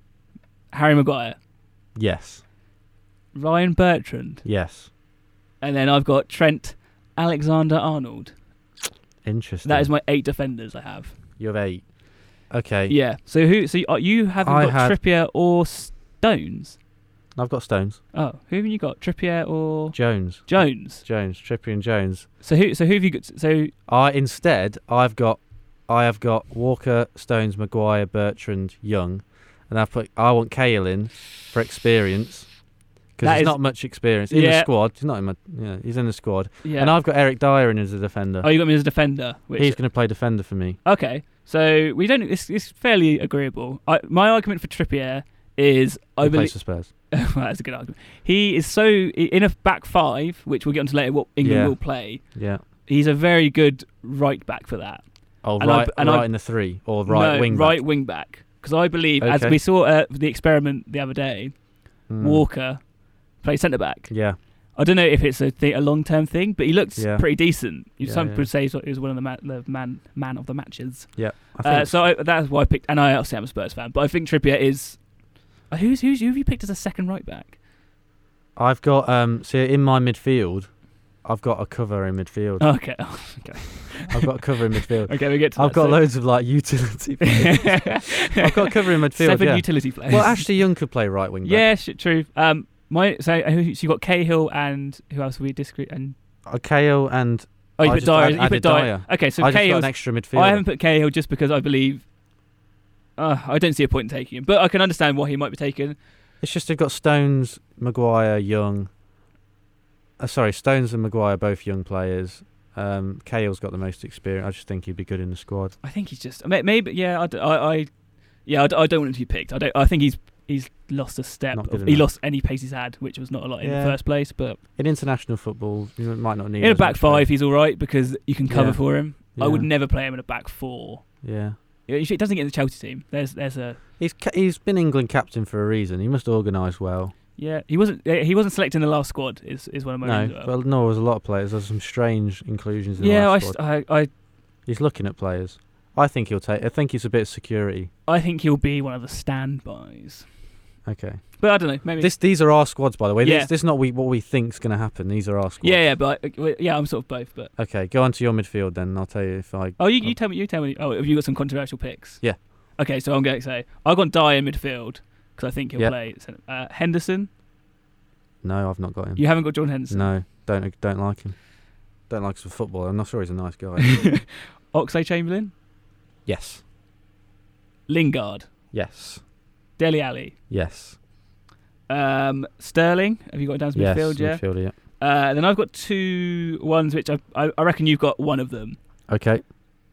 Harry Maguire, Yes. Ryan Bertrand, Yes. and then I've got Trent Alexander-Arnold. Interesting. That is my eight defenders I have. You have eight. Okay. Yeah. So who? So you, uh, you haven't I got had- Trippier or Stones? I've got Stones. Oh, who have you got? Trippier or Jones. Jones? Jones. Trippier and Jones. So who? So who have you got? So I instead I've got I have got Walker, Stones, Maguire, Bertrand, Young, and I've put I want Cahill in for experience because That there's is- not much experience in the Yeah. squad. He's not in my yeah. He's in the squad, yeah. and I've got Eric Dyer in as a defender. oh, you got me as a defender. Which, He's going to play defender for me. okay. So we don't. It's, it's fairly agreeable. I, my argument for Trippier is I He believe. plays for Spurs. Well, that's a good argument. He is so in a back five, which we'll get onto later. What England Yeah. will play. Yeah. He's a very good right back for that. Oh, And I- right, and right I- in the three or right no, wing. back. right wing back. Because I believe, as Okay. we saw at the experiment the other day, Mm. Walker plays centre back. Yeah. I don't know if it's a, th- a long term thing, but he looks Yeah. pretty decent. Yeah, Some yeah. would say he was one of the, ma- the man man of the matches. Yeah. I think Uh, so I, that's why I picked, and I obviously am a Spurs fan, but I think Trippier is. Uh, who's who's who have you picked as a second right back? I've got um. See, in my midfield, I've got a cover in midfield. Okay, oh, okay, I've got a cover in midfield. okay. We get to. I've that, got so- loads of like utility players. I've got a cover in midfield. Seven yeah. utility players. Well, Ashley Young could play right wing back. yeah, sh- true. Um, my so, uh, who- so you got Cahill and who else? We disagree and Uh, Cahill and oh, you I put just Dyer. add- You added put Dyer. Dyer. Okay, so I just got Cahill. an extra midfield. I haven't put Cahill just because I believe. Uh, I don't see a point in taking him, but I can understand why he might be taken. It's just they've got Stones, Maguire, Young. Uh, sorry, Stones and Maguire both young players. Um, Cahill's got the most experience. I just think he'd be good in the squad. I think he's just may- maybe yeah. I, d- I, I- yeah. I, d- I don't want him to be picked. I don't. I think he's he's lost a step. Not good Of, he enough. lost any pace he's had, which was not a lot in Yeah. the first place. But In international football, you might not need in a as back much five, pace. he's all right because you can cover Yeah. for him. I Yeah. would never play him in a back four. Yeah. He he doesn't get in the Chelsea team. There's there's a He's ca- he's been England captain for a reason. He must organise well. yeah. He wasn't uh, he wasn't selected in the last squad. Is is one of my No, reasons as well. well, no, there's a lot of players. There's some strange inclusions in yeah. the I, last s- squad. I I He's looking at players. I think he'll take. I think he's a bit of security. I think he'll be one of the standbys. Okay. But I don't know. Maybe This these are our squads, by the way. Yeah. This, this is not we, what we think's going to happen. These are our squads. yeah yeah. But I, well, yeah, I'm sort of both. But Okay, go on to your midfield then. And I'll tell you if I. oh, you, you tell me. You tell me. Oh, have you got some controversial picks? Yeah. Okay, so I'm going to say I've got Dyer in midfield because I think he'll Yep. play uh, Henderson, No, I've not got him. You haven't got Jordan Henderson? No, don't don't like him. Don't like him for football. I'm not sure he's a nice guy. Oxlade-Chamberlain? Yes. Lingard? Yes. Dele Alli? Yes. Um, Sterling? Have you got it down as Yes, midfield? Yeah. midfield, yeah. Uh, then I've got two ones which I, I I reckon you've got one of them. Okay.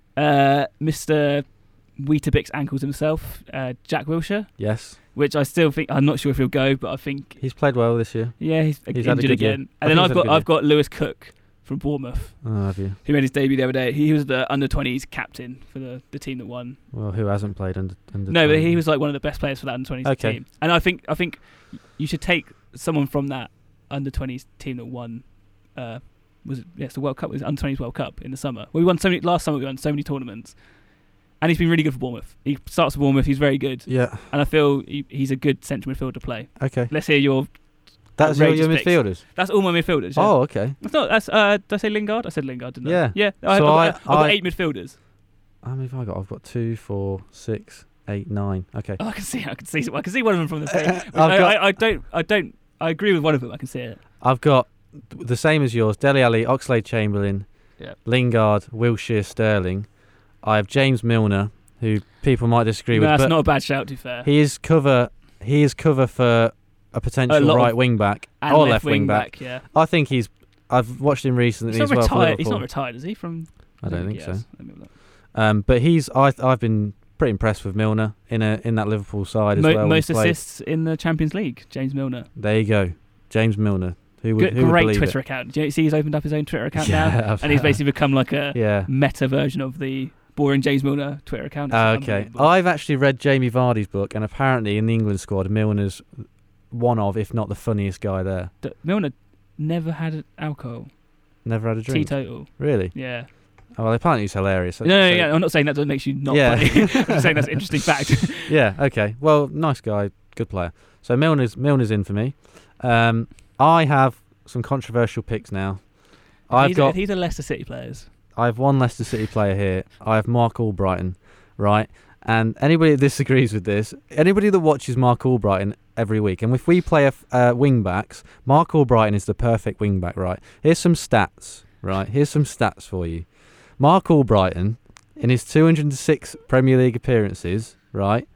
Uh, Mister Weetabix ankles himself, uh, Jack Wilshere, Yes. which I still think I'm not sure if he'll go, but I think He's played well this year. yeah he's, He's had a injured good year. again. I And then think I've he's had a got good I've got Lewis Cook from Bournemouth, Oh, have you? who made his debut the other day. He was the under twenties captain for the, the team that won. Well, who hasn't played under under? No, but twenty? he was like one of the best players for that under twenties Okay. team. And I think I think you should take someone from that under twenties team that won. Uh, was it? Yes, the World Cup. It was under twenties World Cup in the summer. Well, we won so many last summer. We won so many tournaments, and he's been really good for Bournemouth. He starts for Bournemouth. He's very good, Yeah. and I feel he, he's a good central midfielder to play. Okay. Let's hear your. That's all outrageous your picks. midfielders. That's all my midfielders. Yeah. Oh, okay. It's not. That's. Uh, did I say Lingard? I said Lingard, didn't Yeah. I? Yeah. I, So I've, I- got, I've got I- eight midfielders. How many have I got? I've got two, four, six, eight, nine. Okay. Oh, I can see. I can see. I can see one of them from the screen. I've I, got- I, I don't. I don't. I agree with one of them. I can see it. I've got the same as yours: Dele Alli, Oxlade-Chamberlain, Yeah. Lingard, Wilshere, Sterling. I have James Milner, who people might disagree No, with, that's but not a bad shout. To be fair. he is cover. He is cover for a potential lot right of- wing back and or left, left wing back. Yeah. I think he's. I've watched him recently He's not as well. For retired. He's Liverpool. not retired, is he? From I don't think he so. has. Let me have a look. Um, but he's. I. I've been pretty impressed with Milner in a in that Liverpool side as Mo- well. when most he's played. assists in the Champions League. James Milner. There you go, James Milner. Who would? Good, who would great believe Twitter it? account. Do you see he's opened up his own Twitter account Yeah, now, I've- and he's basically become like a Yeah. meta version of the boring James Milner Twitter account. It's Ah, okay. unbelievable. I've actually read Jamie Vardy's book, and apparently in the England squad, Milner's one of, if not the funniest guy there. D- Milner never had alcohol. Never had a drink. Teetotal. Really? Yeah. Oh, well, apparently he's hilarious. No, no, So- yeah. I'm not saying that doesn't make you not Yeah. funny. I'm just saying that's an interesting fact. Yeah. Okay. Well, nice guy, good player. So Milner's Milner's in for me. Um, I have some controversial picks now. I've these, got. are, these are Leicester City players. I have one Leicester City player here. I have Mark Albrighton, right? And anybody that disagrees with this, anybody that watches Mark Albrighton every week, and if we play a f- uh, wing backs, Mark Albrighton is the perfect wing back, right? Here's some stats, right? Here's some stats for you. Mark Albrighton, in his two hundred six Premier League appearances, right,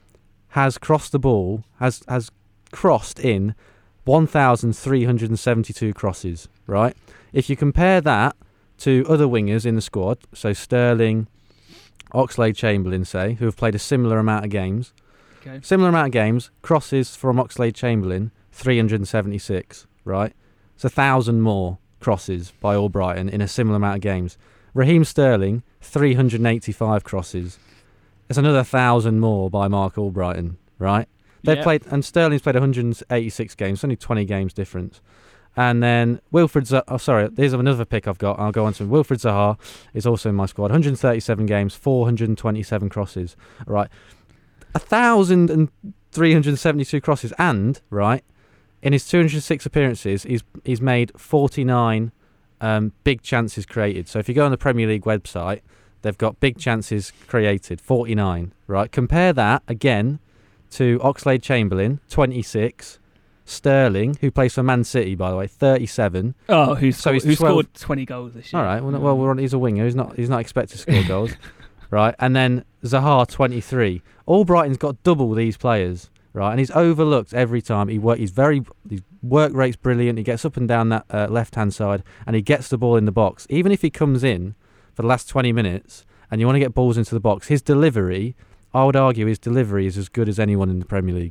has crossed the ball, has has crossed in one thousand three hundred seventy-two crosses, right? If you compare that to other wingers in the squad, so Sterling, Oxlade-Chamberlain, say, who have played a similar amount of games, Okay. similar amount of games, crosses from Oxlade-Chamberlain, three hundred seventy-six, right? It's a thousand more crosses by Albrighton in a similar amount of games. Raheem Sterling, three hundred eighty-five crosses. It's another thousand more by Mark Albrighton, right? They've Yeah. played, and Sterling's played one hundred eighty-six games, only twenty games difference. And then Wilfred Zaha, oh sorry, here's another pick I've got, I'll go on to him. Wilfred Zaha is also in my squad, one hundred thirty-seven games, four hundred twenty-seven crosses, right? one thousand three hundred seventy-two crosses, and, right, in his two hundred six appearances, he's, he's made forty-nine um, big chances created. So if you go on the Premier League website, they've got big chances created, forty-nine, right? Compare that, again, to Oxlade-Chamberlain, twenty-six, Sterling, who plays for Man City, by the way, thirty-seven. Oh, who, So sco- he's who twelve scored twenty goals this year? All right, well, no- well we're on, he's a winger. He's not he's not expected to score goals, right? And then Zaha, twenty-three. Albrighton's got double these players, right? And he's overlooked every time. He work. He's very his work rate's brilliant. He gets up and down that uh, left-hand side, and he gets the ball in the box. Even if he comes in for the last twenty minutes, and you want to get balls into the box, his delivery, I would argue, his delivery is as good as anyone in the Premier League.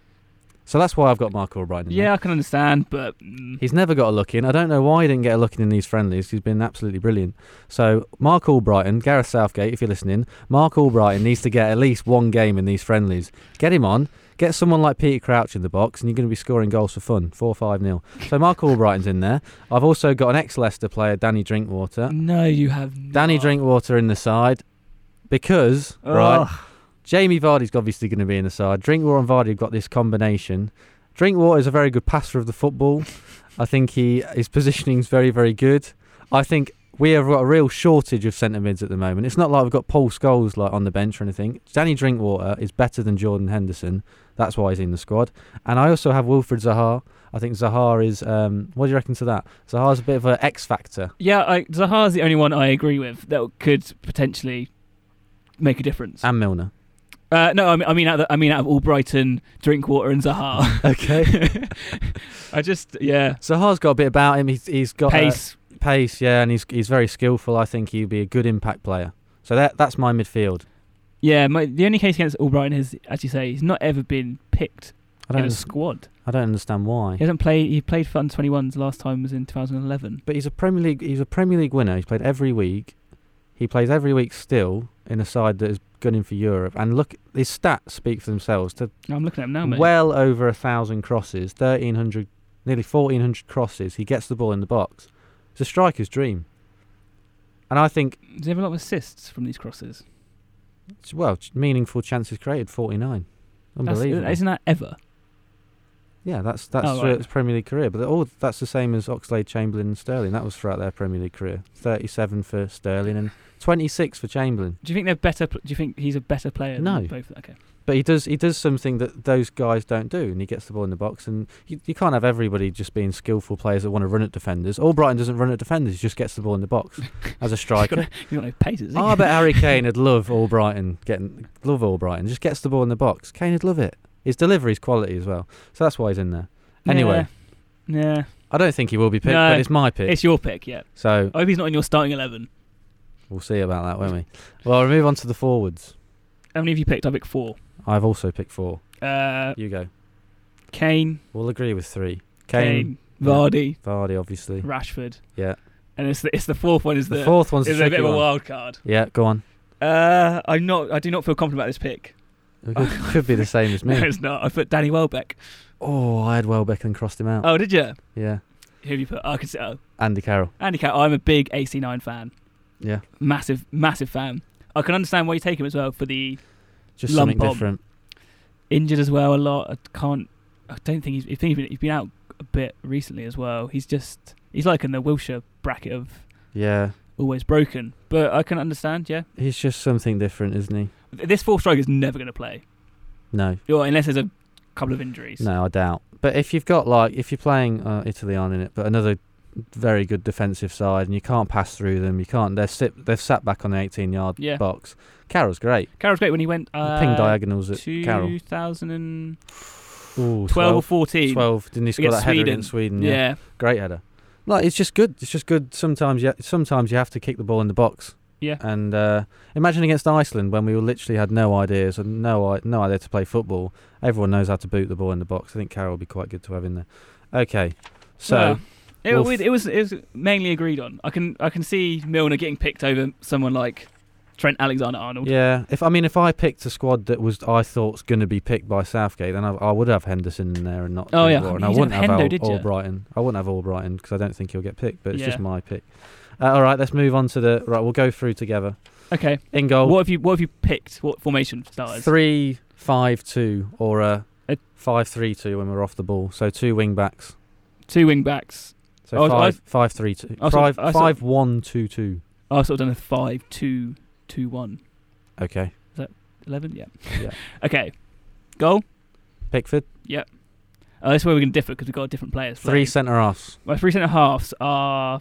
So that's why I've got Mark Albrighton. in there. Yeah, I can understand, but mm, He's never got a look in. I don't know why he didn't get a look in in these friendlies. He's been absolutely brilliant. So Mark Albrighton, Gareth Southgate, if you're listening, Mark Albrighton needs to get at least one game in these friendlies. Get him on. Get someone like Peter Crouch in the box, and you're going to be scoring goals for fun. four five nil. So Mark Albrighton's in there. I've also got an ex-Leicester player, Danny Drinkwater. no, you have Danny not. Drinkwater in the side because, right, Ugh. Jamie Vardy's obviously going to be in the side. Drinkwater and Vardy have got this combination. Drinkwater is a very good passer of the football. I think he his positioning is very, very good. I think we have got a real shortage of centre mids at the moment. It's not like we've got Paul Scholes like on the bench or anything. Danny Drinkwater is better than Jordan Henderson. That's why he's in the squad. And I also have Wilfred Zaha. I think Zaha is. Um, what do you reckon to that? Zaha's a bit of an X factor. Yeah, I, Zaha's the only one I agree with that could potentially make a difference. And Milner. Uh, no, I mean, I mean, out of, I mean, out of Albrighton, Drinkwater, and Zaha. Okay. I just, yeah. Zaha's got a bit about him. He's, he's got pace. Uh, pace, yeah, and he's he's very skillful. I think he'd be a good impact player. So that that's my midfield. Yeah, my, the only case against Albrighton is, as you say, he's not ever been picked I don't in a under- squad. I don't understand why. He hasn't played. He played for under twenty-ones. Last time was in two thousand eleven. But he's a Premier League. He's a Premier League winner. He's played every week. He plays every week still in a side that is gunning for Europe. And look, his stats speak for themselves. To I'm looking at him now, mate. well over a thousand crosses, thirteen hundred, nearly fourteen hundred crosses. He gets the ball in the box. It's a striker's dream. And I think, does he have a lot of assists from these crosses? well, meaningful chances created, forty-nine. Unbelievable. That's, isn't that ever? Yeah, that's that's Oh, throughout right. his Premier League career. But all that's the same as Oxlade, Chamberlain, and Sterling. That was throughout their Premier League career. thirty-seven for Sterling and twenty-six for Chamberlain. Do you think they're better? Do you think he's a better player? No. Than both? Okay. But he does he does something that those guys don't do, and he gets the ball in the box. And you, you can't have everybody just being skillful players that want to run at defenders. Albrighton doesn't run at defenders; he just gets the ball in the box as a striker. He's got, he's got no pace, has he? Oh, I bet Harry Kane would love Albrighton getting love Albrighton. Just gets the ball in the box. Kane would love it. His delivery's quality as well, so that's why he's in there. Anyway, yeah. yeah. I don't think he will be picked, No, but it's my pick. It's your pick, yeah. So I hope he's not in your starting eleven. we'll see about that, won't we? Well, we'll move on to the forwards. How many have you picked? I picked four. I've also picked four. Uh, You go. Kane, We'll agree with three. Kane, Kane, Vardy, Vardy, obviously. Rashford. Yeah. And it's the, it's the fourth one is The the, fourth one's is the a tricky bit of a one. wild card. Yeah, go on. Uh, I'm not. I do not feel confident about this pick. It could, could be the same as me. No, it's not. I put Danny Welbeck. Oh, I had Welbeck and crossed him out. Oh, did you? Yeah. Who have you put? Oh, I could say. Oh, Andy Carroll. Andy Carroll. I'm a big A C nine fan. Yeah. Massive, massive fan. I can understand why you take him as well for the Just lump something bomb. different. Injured as well a lot. I can't. I don't think he's. I think he's been, he's been out a bit recently as well. He's just. He's like in the Wilshere bracket of Yeah. always broken. But I can understand. Yeah. He's just something different, isn't he? This fourth striker is never going to play. No. Or unless there's a couple of injuries. No, I doubt. But if you've got, like, if you're playing, uh, Italy aren't in it, but another very good defensive side, and you can't pass through them, you can't, they're, sit, they're sat back on the eighteen-yard Yeah. box. Carroll's great. Carroll's great when he went. Uh, Ping diagonals at Carroll. two thousand Ooh, twelve or fourteen. twelve. Didn't he score Against that header Sweden. against Sweden? Yeah. Yeah. Great header. Like, it's just good. It's just good. Sometimes you, sometimes you have to kick the ball in the box. Yeah. And uh, imagine against Iceland when we literally had no ideas and no no idea to play football. Everyone knows how to boot the ball in the box. I think Carroll would be quite good to have in there. Okay, so Well, it, we'll was- it was it was mainly agreed on. I can I can see Milner getting picked over someone like Trent Alexander-Arnold. yeah, if I mean if I picked a squad that was I thought was going to be picked by Southgate, then I, I would have Henderson in there and not. Oh, yeah. Drinkwater, and You I didn't wouldn't have have Hendo, Al, did you? Albrighton. I wouldn't have Albrighton because I don't think he'll get picked. But it's Yeah. just my pick. Uh, all right, let's move on to the right. We'll go through together. Okay. In goal, What have you What have you picked? What formation starters? three five two or a A- five three two when we're off the ball. So two wing backs. Two wing backs. So Oh, five I- five three two. I Five sort- I sort- five one two two. I've sort of done a five two two one. Okay. Eleven. Yeah. Yeah. Okay. Goal. Pickford. Oh, this is where we're going to differ because we've got different players. Three playing. centre halves. My three centre halves are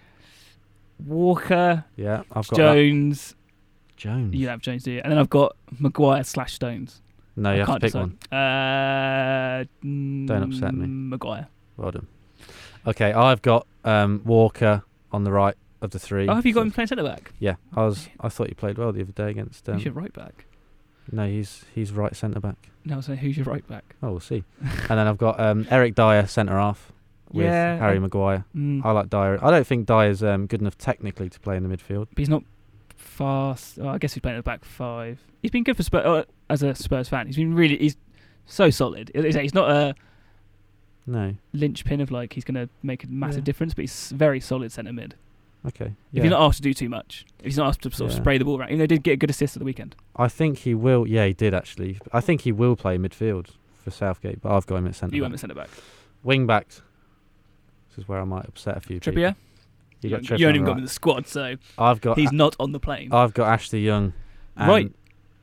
Walker, Yeah, I've got that. Jones. Jones. You don't have Jones, do you? And then I've got Maguire slash Stones. No, I you have to can't pick decide. one. Uh, Don't upset me. Maguire. Well done. Okay, I've got um, Walker on the right of the three. Oh, have you got So- him playing centre back? Yeah, I was. I thought you played well the other day against. Um, Who's your right back? no, he's he's right centre back. No, I was saying who's your right back? Oh, we'll see. And then I've got um, Eric Dyer centre half with Yeah, Harry I- Maguire. Mm, I like Dyer. I don't think Dyer's um, good enough technically to play in the midfield. but he's not fast. Oh, I guess he's playing at the back five. He's been good for Spurs uh, as a Spurs fan. He's been really. He's so solid. He's he's not a No. linchpin of like he's going to make a massive Yeah. difference, but he's very solid centre mid. Okay. If Yeah. he's not asked to do too much, if he's not asked to sort of Yeah. spray the ball around, even though he did get a good assist at the weekend. I think he will. Yeah, he did actually. I think he will play midfield for Southgate, but I've got him at centre. You back. went with centre back. Wing backs. This is where I might upset a few people. Trippier. You, you, got Trippier. you on only the got him right. in the squad, so I've got. he's not on the plane. I've got Ashley Young. And, Right.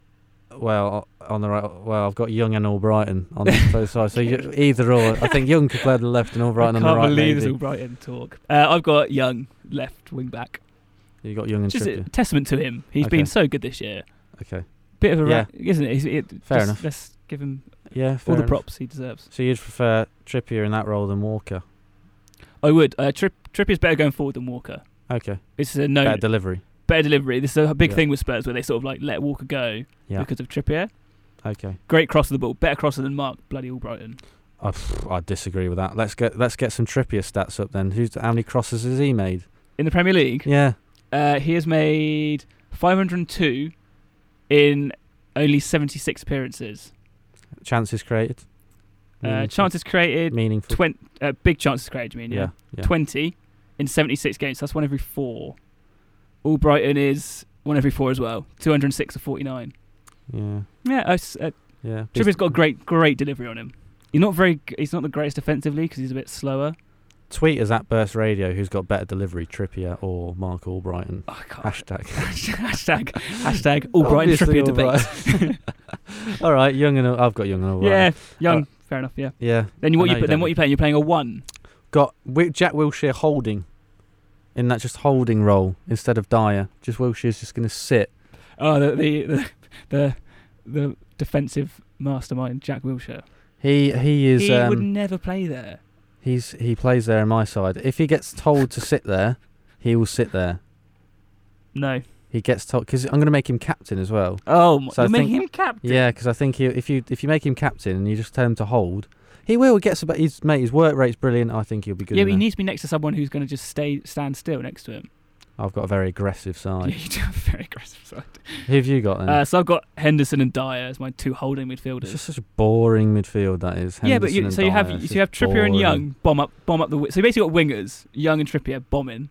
Well, on the right. Well, I've got Young and Albrighton on both sides. So you, either or. I think Young could play on the left and Albrighton I on the right. can't believe maybe. this Albrighton talk. Uh, I've got Young left wing back. You got Young and Just a Trippier. testament to him. He's Okay. been so good this year. Okay. Bit of a Yeah. ra- isn't it? He's, it Fair just, enough. Let's give him Yeah. Fair all the enough. props he deserves. So you'd prefer Trippier in that role than Walker? I would. Uh, Tripp, Trippier's better going forward than Walker. Okay. It's a no Better delivery. better delivery. This is a big Yeah. thing with Spurs where they sort of like let Walker go Yeah. because of Trippier. Okay. Great cross of the ball, better crosser than Mark bloody Albrighton. I, I disagree with that. Let's get let's get some Trippier stats up then. Who's how many crosses has he made? In the Premier League, Yeah. uh, he has made five hundred two in only seventy-six appearances. Chances created. Uh, Meaningful. chances created, Meaningful. twen- uh, big chances created. You mean yeah? yeah. Yeah. twenty in seventy-six games. So that's one every four. Albrighton is one every four as well. two hundred six of forty-nine. Yeah. Yeah, I s- uh, Yeah. Trippier's got a great, great delivery on him. He's not very. g- He's not the greatest defensively because he's a bit slower. Tweet us at Burst Radio who's got better delivery, Trippier or Mark Albrighton. Oh, I can't. Hashtag. hashtag. Hashtag. Albrighton Obviously Trippier debate. Albrighton. All right, Young and I've got Young and Albrighton. Yeah, young. Uh, fair enough. Yeah. Yeah. Then you, what I you know put, you then don't. what you playing? You're playing a one. Got Wi- Jack Wilshere holding in that just holding role instead of Dyer. Just Wilshere's just going to sit. Oh, the the the the, the defensive mastermind, Jack Wilshere. He he is. he um, would never play there. He's he plays there on my side. If he gets told to sit there, he will sit there. No. He gets told because I'm going to make him captain as well. Oh, my, So I you're making think- him captain. Yeah, because I think he, if you if you make him captain and you just tell him to hold, he will. He gets about his mate. His work rate's brilliant. I think he'll be good. Yeah, in but he there. needs to be next to someone who's going to just stay stand still next to him. I've got a very aggressive Yeah, side. you do have a very aggressive side. Who have you got then? Uh, so I've got Henderson and Dyer as my two holding midfielders. It's just such a boring midfield that is. Yeah, but Henderson you, and so you have Dyer, so it's you have just Trippier and boring. Young bomb up bomb up the wi- so you basically got wingers Young and Trippier bombing.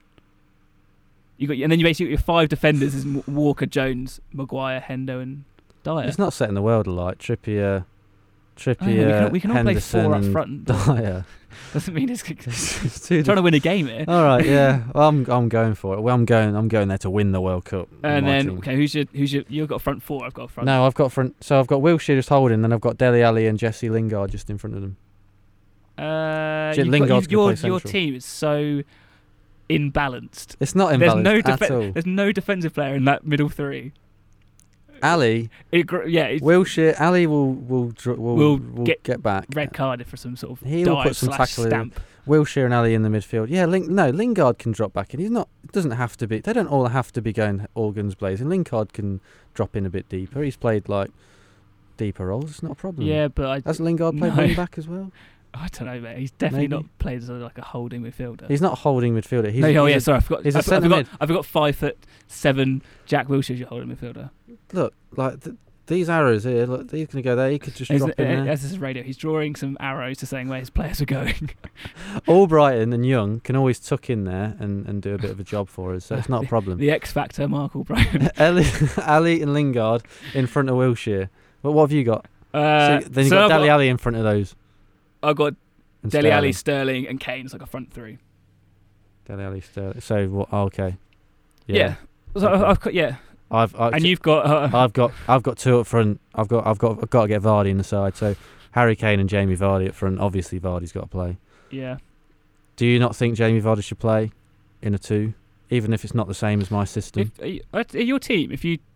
You got and then you basically your five defenders is M- Walker, Jones, Maguire, Hendo, and Dyer. It's not setting the world alight. Trippier, Trippier, I know, we can, we can all play Henderson four up and front. but Dyer. Doesn't mean it's It's too trying to win a game here. All right, yeah. Well, I'm I'm going for it. Well, I'm going I'm going there to win the World Cup. with And my then team. okay, who's your who's your you've got a front four? I've got a front. No, I've got front. So I've got Wilshere just holding, then I've got Dele Alli and Jesse Lingard just in front of them. Uh, J- you've got- Lingard's you've- gonna your play your central. team is so imbalanced. It's not There's imbalanced no at defe- all. there's no defensive player in that middle three. Ali, It, gr- yeah, it's Wilshere, Ali will will dr- will, Will will get get, back. red carded for some sort of He will dive put some slash tackle in. stamp. Wilshere and Ali in the midfield. Yeah, Ling- no, Lingard can drop back in. He's not. It doesn't have to be. They don't all have to be going all guns blazing. Lingard can drop in a bit deeper. He's played like deeper roles. It's not a problem. Yeah, but I, Has Lingard played No. wing back as well? I don't know, mate. He's definitely Maybe. not played as a, like a holding midfielder. He's not holding midfielder. He's, no, oh he's yeah, a- sorry, I forgot. he's a I, centre forgot mid. I forgot five foot seven Jack Wilshere's your holding midfielder. Look, like th- these arrows here. Look, he's going to go there. He could just As, drop in there. as this is radio, he's drawing some arrows to saying where his players are going. Albrighton and Young can always tuck in there and, and do a bit of a job for us, so it's not a problem. The X Factor, Mark Albrighton. Ali, Ali and Lingard in front of Wilshere. But what have you got? Uh, so then you've so got I've Dele got, Alli in front of those. I've got and Dele Alli, Sterling. Sterling, and Kane as like a front three. Dele Alli, Sterling. So what? Oh, okay. Yeah. Yeah. So Okay. I've, I've got yeah, I've, I've and you've got uh, I've got I've got two up front. I've got I've got I've got to get Vardy in the side. So Harry Kane and Jamie Vardy up front. Obviously Vardy's got to play. yeah. Do you not think Jamie Vardy should play in a two, even if it's not the same as my system? If, are you- uh, your team, if you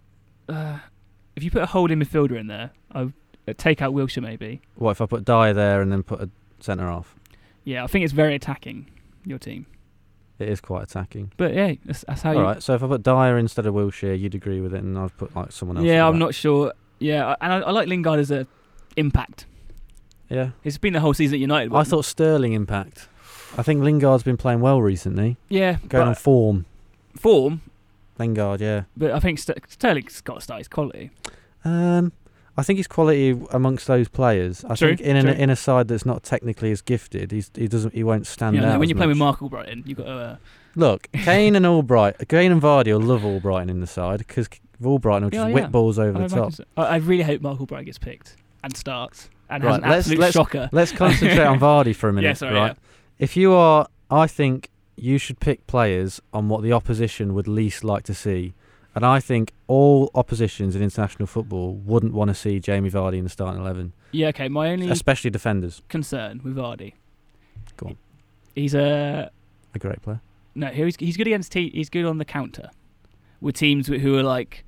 uh, if you put a holding midfielder in there, I would uh, take out Wilshere maybe. What if I put Dyer there and then put a centre half? Yeah, I think it's very attacking, your team. It is quite attacking. But yeah, that's, that's how All you. right. So if I put Dyer instead of Wilshere, you'd agree with it, and I've put like someone else. Yeah, at the I'm back. not sure. Yeah, I- and I, I like Lingard as a impact. Yeah. It's been the whole season at United. I thought Sterling impact. I think Lingard's been playing well recently. yeah, Going on but form. form. Lingard, yeah. But I think St- Sterling's got to start his quality. Um, I think his quality amongst those players. I True, think in true. a, in a side that's not technically as gifted, he's he doesn't he won't stand You know, out. when as you're playing with much. Mark Albrighton, you've got to. Uh, Look, Kane and Albright, Kane and Vardy will love Albrighton in the side because Albrighton will just Yeah, whip yeah. balls over I, the top. imagine so. I I really hope Mark Albrighton gets picked and starts and Right, has an let's- absolute let's- shocker. Let's concentrate on Vardy for a minute. Yeah, sorry, right? yeah. If you are, I think you should pick players on what the opposition would least like to see. And I think all oppositions in international football wouldn't want to see Jamie Vardy in the starting eleven. Yeah, okay. My only especially defenders. concern with Vardy. Go on. He's a A great player. no. He's he's good against. Te- he's good on the counter with teams who are like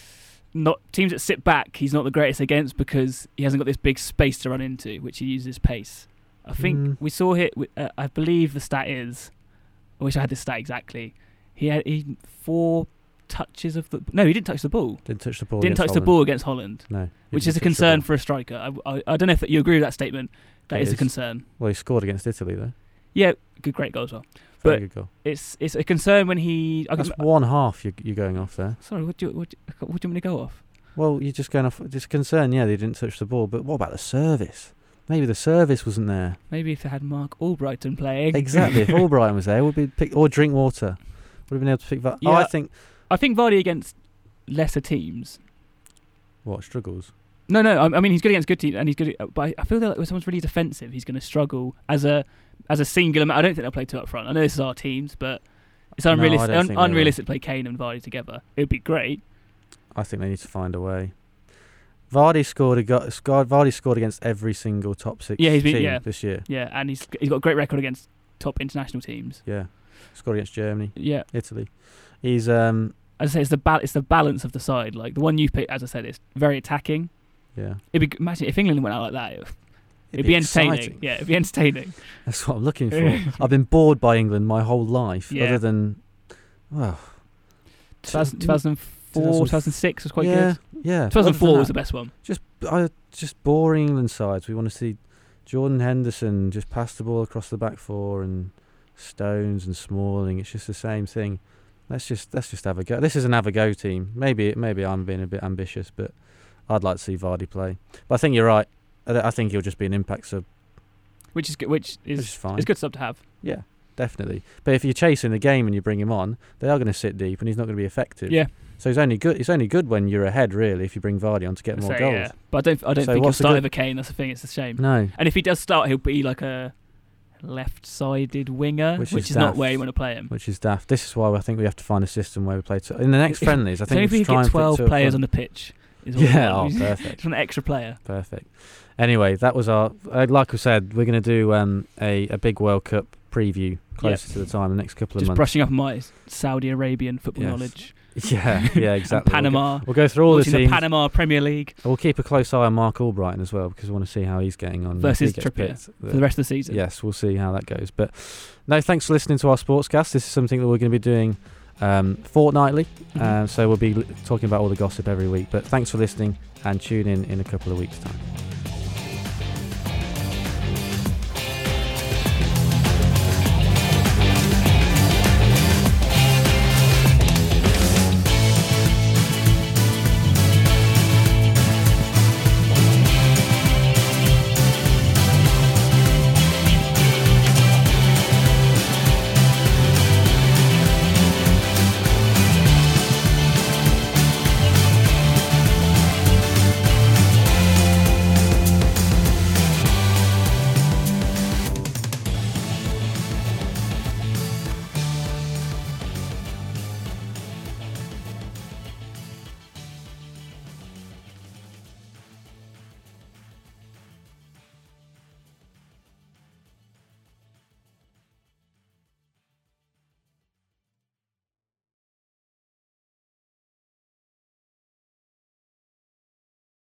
not teams that sit back. He's not the greatest against because he hasn't got this big space to run into, which he uses pace. I think Mm. we saw it. Uh, I believe the stat is. I wish I had this stat exactly. He had he four touches of the. No, he didn't touch the ball. Didn't touch the ball. Didn't touch against the Holland. ball against Holland. No. he Which didn't is a touch the concern ball. for a striker. I, I, I don't know if you agree with that statement. That It is a is. concern. Well, he scored against Italy though. Yeah, good, great goal as well. Very But- good goal. It's it's a concern when he. I That's can- one half you're, you're going off there. sorry, what do you what do you, what do you want me to go off? Well, you're just going off. Just concern. Yeah, they didn't touch the ball. But what about the service? Maybe the service wasn't there. Maybe if they had Mark Albrighton playing. Exactly. If Albrighton was there, would be pick or Drinkwater. Would have been able to pick that. Yeah. Oh, I think I think Vardy against lesser teams. what struggles. No, no. I, I mean, he's good against good teams, and he's good. At, but I- I feel that when someone's really defensive, he's going to struggle as a as a singular. ma- I don't think they'll play two up front. I know this is our teams, but it's No, I unrealistic. don't un- think they will. unrealistic to play Kane and Vardy together. It would be great. I think they need to find a way. Vardy scored a go- scored. Vardy scored against every single top six Yeah, he's been- team yeah. this year. Yeah, and he's he's got a great record against top international teams. Yeah, scored against Germany, Yeah. Italy. He's um As I say, it's the ba- it's the balance of the side. Like the one you picked, as I said, it's very attacking. yeah. It'd be imagine if England went out like that. It, it'd be entertaining. exciting. Yeah, it'd be entertaining. That's what I'm looking for. I've been bored by England my whole life, Yeah. other than well, two thousand, two thousand four, two thousand six was quite yeah, good. yeah. two thousand four Other than was the that, best one. Just I just boring England sides. We want to see Jordan Henderson just pass the ball across the back four and Stones and Smalling. It's just the same thing. Let's just let's just have a go. This is an have a go team. Maybe maybe I'm being a bit ambitious, but I'd like to see Vardy play. But I think you're right. I, I think he'll just be an impact sub, Which is good. Which is which is fine. it's good stuff to have. Yeah, definitely. But if you're chasing the game and you bring him on, they are going to sit deep, and he's not going to be effective. Yeah. So he's only good. It's only good when you're ahead, really. If you bring Vardy on to get more So, goals. yeah. But I don't. I don't So think he'll what's the start good- over Kane. That's the thing. It's a shame. No. And if he does start, he'll be like a left-sided winger, Which which, is is, not daft. where you want to play him. Which is daft. This is why I think we have to find a system where we play two. In the next If- friendlies, I So think if we we should try get and put twelve two up players front. on the pitch, is what we Yeah, want. oh, perfect. Just an extra player. Perfect. Anyway, that was our. Uh, like we said, we're going to do um, a a big World Cup preview closer Yep. to the time, the next couple of Just months. brushing up on my Saudi Arabian football Yes. knowledge. Yeah, yeah, And exactly. We'll go, Panama. we'll go through all the Watching the, teams. Panama Premier League We'll keep a close eye on Mark Albrighton as well because we want to see how he's getting on. if versus he gets Trippier picked. for the rest of the season. Yes, we'll see how that goes. But no, thanks for listening to our sportscast. This is something that we're going to be doing um, fortnightly. Mhm. Um, so we'll be l- talking about all the gossip every week. But thanks for listening and tune in in a couple of weeks' time.